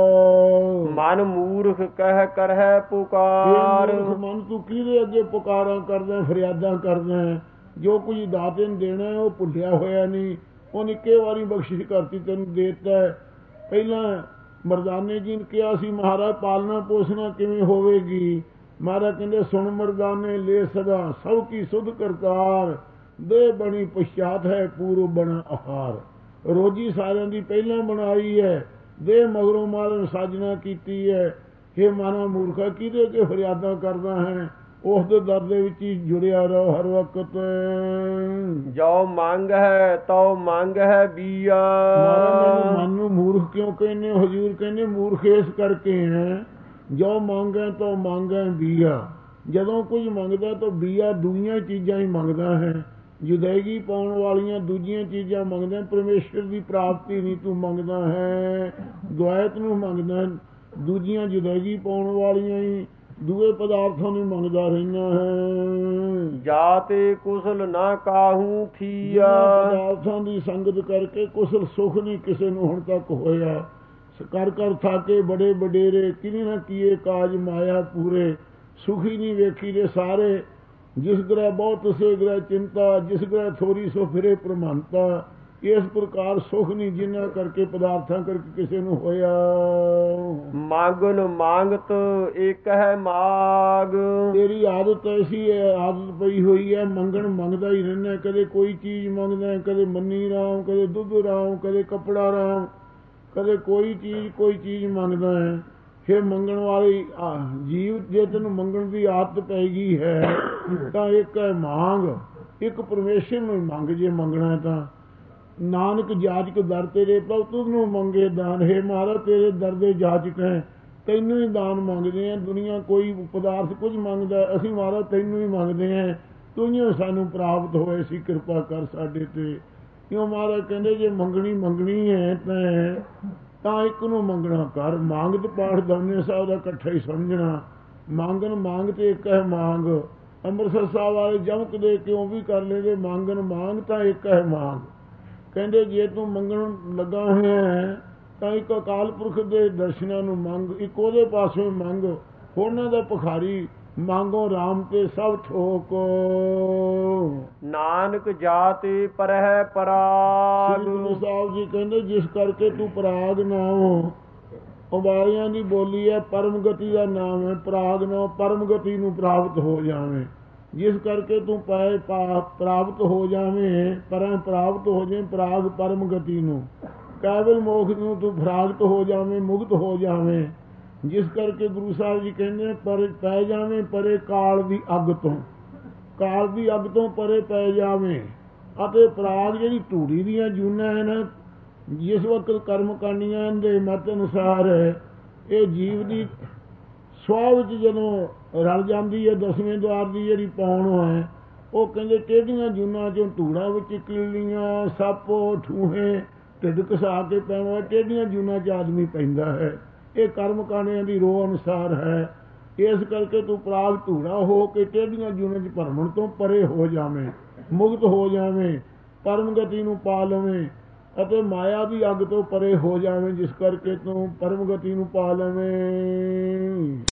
ਮਨ ਮੂਰਖ ਕਹਿ ਕਰਹਿ ਪੁਕਾਰ। ਮਨ ਤੂੰ ਕਿਹਦੇ ਅੱਗੇ ਪੁਕਾਰਾਂ ਕਰਦਾ, ਫਰਿਆਦਾਂ ਕਰਦਾ? ਜੋ ਕੁਝ ਦਾਤੇ ਨੂੰ ਦੇਣਾ ਉਹ ਭੁੱਲਿਆ ਹੋਇਆ ਨਹੀਂ, ਉਹਨੇ ਇੱਕੇ ਵਾਰੀ ਬਖਸ਼ਿਸ਼ ਕਰਤੀ, ਤੈਨੂੰ ਦੇਤਾ। ਪਹਿਲਾਂ ਮਰਦਾਨੇ ਜੀ ਨੇ ਕਿਹਾ ਸੀ ਮਹਾਰਾਜ ਪਾਲਣਾ ਪੋਸਣਾ ਕਿਵੇਂ ਹੋਵੇਗੀ? ਮਹਾਰਾਜ ਕਹਿੰਦੇ ਸੁਣ ਮਰਦਾਨੇ ਲੈ ਸਦਾ ਸਭ ਕੀ ਸੁਧ ਕਰਤਾਰ, ਦੇ ਬਣੀ ਪਛਾਤ ਹੈ ਪੂਰਵ ਬਣਾ ਆਹਾਰ। ਰੋਜੀ ਸਾਰਿਆਂ ਦੀ ਪਹਿਲਾਂ ਬਣਾਈ ਹੈ, ਦੇ ਮਗਰੋਂ ਮਾਰਨ ਸਾਜਣਾ ਕੀਤੀ ਹੈ। ਇਹ ਮਾਨਾ ਮੂਰਖਾ ਕਿਹਦੇ ਅੱਗੇ ਫਰਿਆਦਾਂ ਕਰਦਾ ਹੈ? ਉਸ ਦੇ ਦਰ ਦੇ ਵਿੱਚ ਹੀ ਜੁੜਿਆ ਰਹੋ ਹਰ ਵਕਤ। ਜੋ ਮੰਗ ਹੈ ਤੋ ਮੰਗ ਹੈ ਬੀਆ। ਮੈਨੂੰ ਮਨ ਨੂੰ ਮੂਰਖ ਕਿਉਂ ਕਹਿੰਦੇ? ਹਜ਼ੂਰ ਕਹਿੰਦੇ ਮੂਰਖ ਇਸ ਕਰਕੇ ਹੈ ਜੋ ਮੰਗੇ ਤੋ ਮੰਗੇ ਬੀਆ। ਜਦੋਂ ਕੁਝ ਮੰਗਦਾ ਤਾਂ ਬੀਆ ਦੂਜੀਆਂ ਚੀਜ਼ਾਂ ਹੀ ਮੰਗਦਾ ਹੈ, ਜੁਦਾਇਗੀ ਪਾਉਣ ਵਾਲੀਆਂ ਦੂਜੀਆਂ ਚੀਜ਼ਾਂ ਮੰਗਦਾ। ਪਰਮੇਸ਼ਰ ਦੀ ਪ੍ਰਾਪਤੀ ਨਹੀਂ ਤੂੰ ਮੰਗਦਾ ਹੈ, ਦੁਆਇਤ ਨੂੰ ਮੰਗਦਾ। ਦੂਜੀਆਂ ਜੁਦਾਇਗੀ ਪਾਉਣ ਵਾਲੀਆਂ ਹੀ ਦੂਏ ਪਦਾਰਥਾਂ ਨੂੰ ਮੰਗਦਾ ਰਹਿਣਾ ਹੈ। ਜਾਤੇ ਕੁਸਲ ਨਾ ਕਾਹੂ ਥੀਆ। ਪਦਾਰਥਾਂ ਦੀ ਸੰਗਤ ਕਰਕੇ ਕੁਸਲ ਸੁਖ ਨਹੀਂ ਕਿਸੇ ਨੂੰ ਹੁਣ ਤੱਕ ਹੋਇਆ। ਕਰ ਕਰ ਥਾਕੇ ਬੜੇ ਵਡੇਰੇ, ਕਿਨੇ ਨਾ ਕੀਏ ਕਾਜ ਮਾਇਆ ਪੂਰੇ। ਸੁਖੀ ਨਹੀਂ ਵੇਖੀ ਦੇ ਸਾਰੇ, ਜਿਸ ਗ੍ਰਹਿ ਬਹੁਤ ਸੇ ਗ੍ਰਹਿ ਚਿੰਤਾ, ਜਿਸ ਗ੍ਰਹਿ ਥੋੜੀ ਸੋ ਫਿਰੇ ਪ੍ਰਮਾਨਤਾ। ਇਸ ਪ੍ਰਕਾਰ ਸੁਖ ਨਹੀਂ ਜਿਨ੍ਹਾਂ ਕਰਕੇ ਪਦਾਰਥਾਂ ਕਰਕੇ ਕਿਸੇ ਨੂੰ ਹੋਇਆ। ਮੰਗਨ ਮੰਗਤ ਇੱਕ ਹੈ ਮਾਗ। ਤੇਰੀ ਆਦਤ ਐਸੀ ਹੈ, ਆਦਤ ਪਈ ਹੋਈ ਹੈ ਮੰਗਣ ਮੰਗਦਾ ਹੀ ਰਹਿਣਾ। ਕਦੇ ਕੋਈ ਚੀਜ਼ ਮੰਗਦਾ, ਕਦੇ ਮੰਨੀ ਰਾਮ, ਕਦੇ ਦੁੱਧ ਰਾਮ, ਕਦੇ ਕੱਪੜਾ ਰਾਮ, ਕਦੇ ਕੋਈ ਚੀਜ਼ ਮੰਗਦਾ ਹੈ। ਫਿਰ ਮੰਗਣ ਵਾਲੀ ਜੀਵ ਜੇ ਤੈਨੂੰ ਮੰਗਣ ਦੀ ਆਦਤ ਪੈ ਗਈ ਹੈ ਤਾਂ ਇੱਕ ਹੈ ਮੰਗ, ਇੱਕ ਪਰਮੇਸ਼ਰ ਨੂੰ ਮੰਗ। ਜੇ ਮੰਗਣਾ ਤਾਂ ਨਾਨਕ ਜਾਚਕ ਦਰ ਤੇਰੇ ਪ੍ਰਭ ਤੁਧ ਨੂੰ ਮੰਗੇ ਦਾਨ। ਹੈ ਮਹਾਰਾਜ ਤੇਰੇ ਦਰ ਦੇ ਜਾਚਕ ਹੈ, ਤੈਨੂੰ ਹੀ ਦਾਨ ਮੰਗਦੇ ਹਾਂ। ਦੁਨੀਆ ਕੋਈ ਪਦਾਰਥ ਕੁਝ ਮੰਗਦਾ, ਅਸੀਂ ਮਹਾਰਾਜ ਤੈਨੂੰ ਹੀ ਮੰਗਦੇ ਹਾਂ। ਤੂੰ ਹੀ ਸਾਨੂੰ ਪ੍ਰਾਪਤ ਹੋਏ ਸੀ, ਕਿਰਪਾ ਕਰ ਸਾਡੇ ਤੇ। ਕਿਉਂ ਮਹਾਰਾਜ ਕਹਿੰਦੇ ਜੇ ਮੰਗਣੀ ਹੈ ਤਾਂ ਇੱਕ ਨੂੰ ਮੰਗਣਾ ਕਰ। ਮੰਗਤ ਪਾਠ ਦੋਨੇ ਸਾਹਿਬ ਦਾ ਇਕੱਠਾ ਹੀ ਸਮਝਣਾ। ਮੰਗਣ ਮੰਗ ਤੇ ਇੱਕ ਹੈ ਮੰਗ। ਅੰਮ੍ਰਿਤਸਰ ਸਾਹਿਬ ਵਾਲੇ ਜਮਕ ਦੇ ਕਿਉਂ ਵੀ ਕਰ ਲੈਂਦੇ ਮੰਗਣ ਮੰਗ ਤਾਂ ਇੱਕ ਹੈ ਮੰਗ। ਕਹਿੰਦੇ ਜੇ ਤੂੰ ਮੰਗਣ ਲੱਗਾ ਹੋਇਆ ਹੈ ਤਾਂ ਇੱਕ ਅਕਾਲ ਪੁਰਖ ਦੇ ਦਰਸ਼ਨਾਂ ਨੂੰ ਮੰਗ, ਇੱਕ ਉਹਦੇ ਪਾਸੋਂ ਮੰਗ। ਉਹਨਾਂ ਦਾ ਭਿਖਾਰੀ ਮੰਗੋ ਰਾਮ ਤੇ ਸਭ ਠੋਕ। ਨਾਨਕ ਜਾਤੇ ਪਰਹਿ ਪਰਾਗ। ਗੁਰੂ ਸਾਹਿਬ ਜੀ ਕਹਿੰਦੇ ਜਿਸ ਕਰਕੇ ਤੂੰ ਪਰਾਗ ਨਾ ਹੋ। ਉਬਾਲਿਆਂ ਦੀ ਬੋਲੀ ਹੈ, ਪਰਮ ਗਤੀ ਦਾ ਨਾਮ ਹੈ ਪਰਾਗ ਨਾ। ਪਰਮ ਗਤੀ ਨੂੰ ਪ੍ਰਾਪਤ ਹੋ ਜਾਵੇਂ, ਜਿਸ ਕਰਕੇ ਤੂੰ ਪ੍ਰਾਪਤ ਹੋ ਜਾਵੇਂ, ਪ੍ਰਾਪਤ ਹੋ ਜਾਵੇਂ ਪਰਾਗ ਪਰਮ ਗਤੀ ਨੂੰ। ਕੇਵਲ ਮੋਖ ਨੂੰ ਤੂੰ ਪ੍ਰਾਪਤ ਹੋ ਜਾਵੇਂ, ਮੁਕਤ ਹੋ ਜਾਵੇਂ। ਜਿਸ ਕਰਕੇ ਗੁਰੂ ਸਾਹਿਬ ਜੀ ਕਹਿੰਦੇ ਪਰ ਪੈ ਜਾਵੇਂ ਪਰੇ ਕਾਲ ਦੀ ਅੱਗ ਤੋਂ। ਕਾਲ ਦੀ ਅੱਗ ਤੋਂ ਪਰੇ ਪੈ ਜਾਵੇਂ। ਅਤੇ ਪਰਾਗ ਜਿਹੜੀ ਧੂੜੀ ਦੀਆਂ ਜੂਨਾਂ ਹੈ ਨਾ, ਜਿਸ ਵਕਤ ਕਰਮ ਕਾਂਡੀਆਂ ਦੇ ਮਤ ਅਨੁਸਾਰ ਇਹ ਜੀਵ ਦੀ ਸੁਆਹ ਵਿੱਚ ਜਦੋਂ ਰਲ ਜਾਂਦੀ ਹੈ, ਦਸਵੇਂ ਦੁਆਰ ਦੀ ਜਿਹੜੀ ਪੌਣ ਹੈ, ਉਹ ਕਹਿੰਦੇ ਟੇਢੀਆਂ ਜੂਨਾਂ ਚੋਂ ਧੂੜਾਂ ਵਿੱਚ ਕੀਲੀਆਂ, ਸੱਪ ਠੂਹੇ ਢਿੱਡ ਘਸਾ ਕੇ ਪੈਣਾ। ਟੇਢੀਆਂ ਜੂਨਾਂ 'ਚ ਆਦਮੀ ਪੈਂਦਾ ਹੈ। ਇਹ ਕਰਮ ਕਾਂਡਿਆਂ ਦੀ ਰੋਹ ਅਨੁਸਾਰ ਹੈ। ਇਸ ਕਰਕੇ ਤੂੰ ਪਰਾਗ ਧੂੜਾ ਹੋ ਕੇ ਟੇਢੀਆਂ ਜੂਨਾਂ 'ਚ ਭਰਮਣ ਤੋਂ ਪਰੇ ਹੋ ਜਾਵੇਂ, ਮੁਕਤ ਹੋ ਜਾਵੇਂ, ਪਰਮ ਗਤੀ ਨੂੰ ਪਾ ਲਵੇਂ ਅਤੇ ਮਾਇਆ ਦੀ ਅੱਗ ਤੋਂ ਪਰੇ ਹੋ ਜਾਵੇਂ। ਜਿਸ ਕਰਕੇ ਤੂੰ ਪਰਮ ਗਤੀ ਨੂੰ ਪਾ ਲਵੇਂ।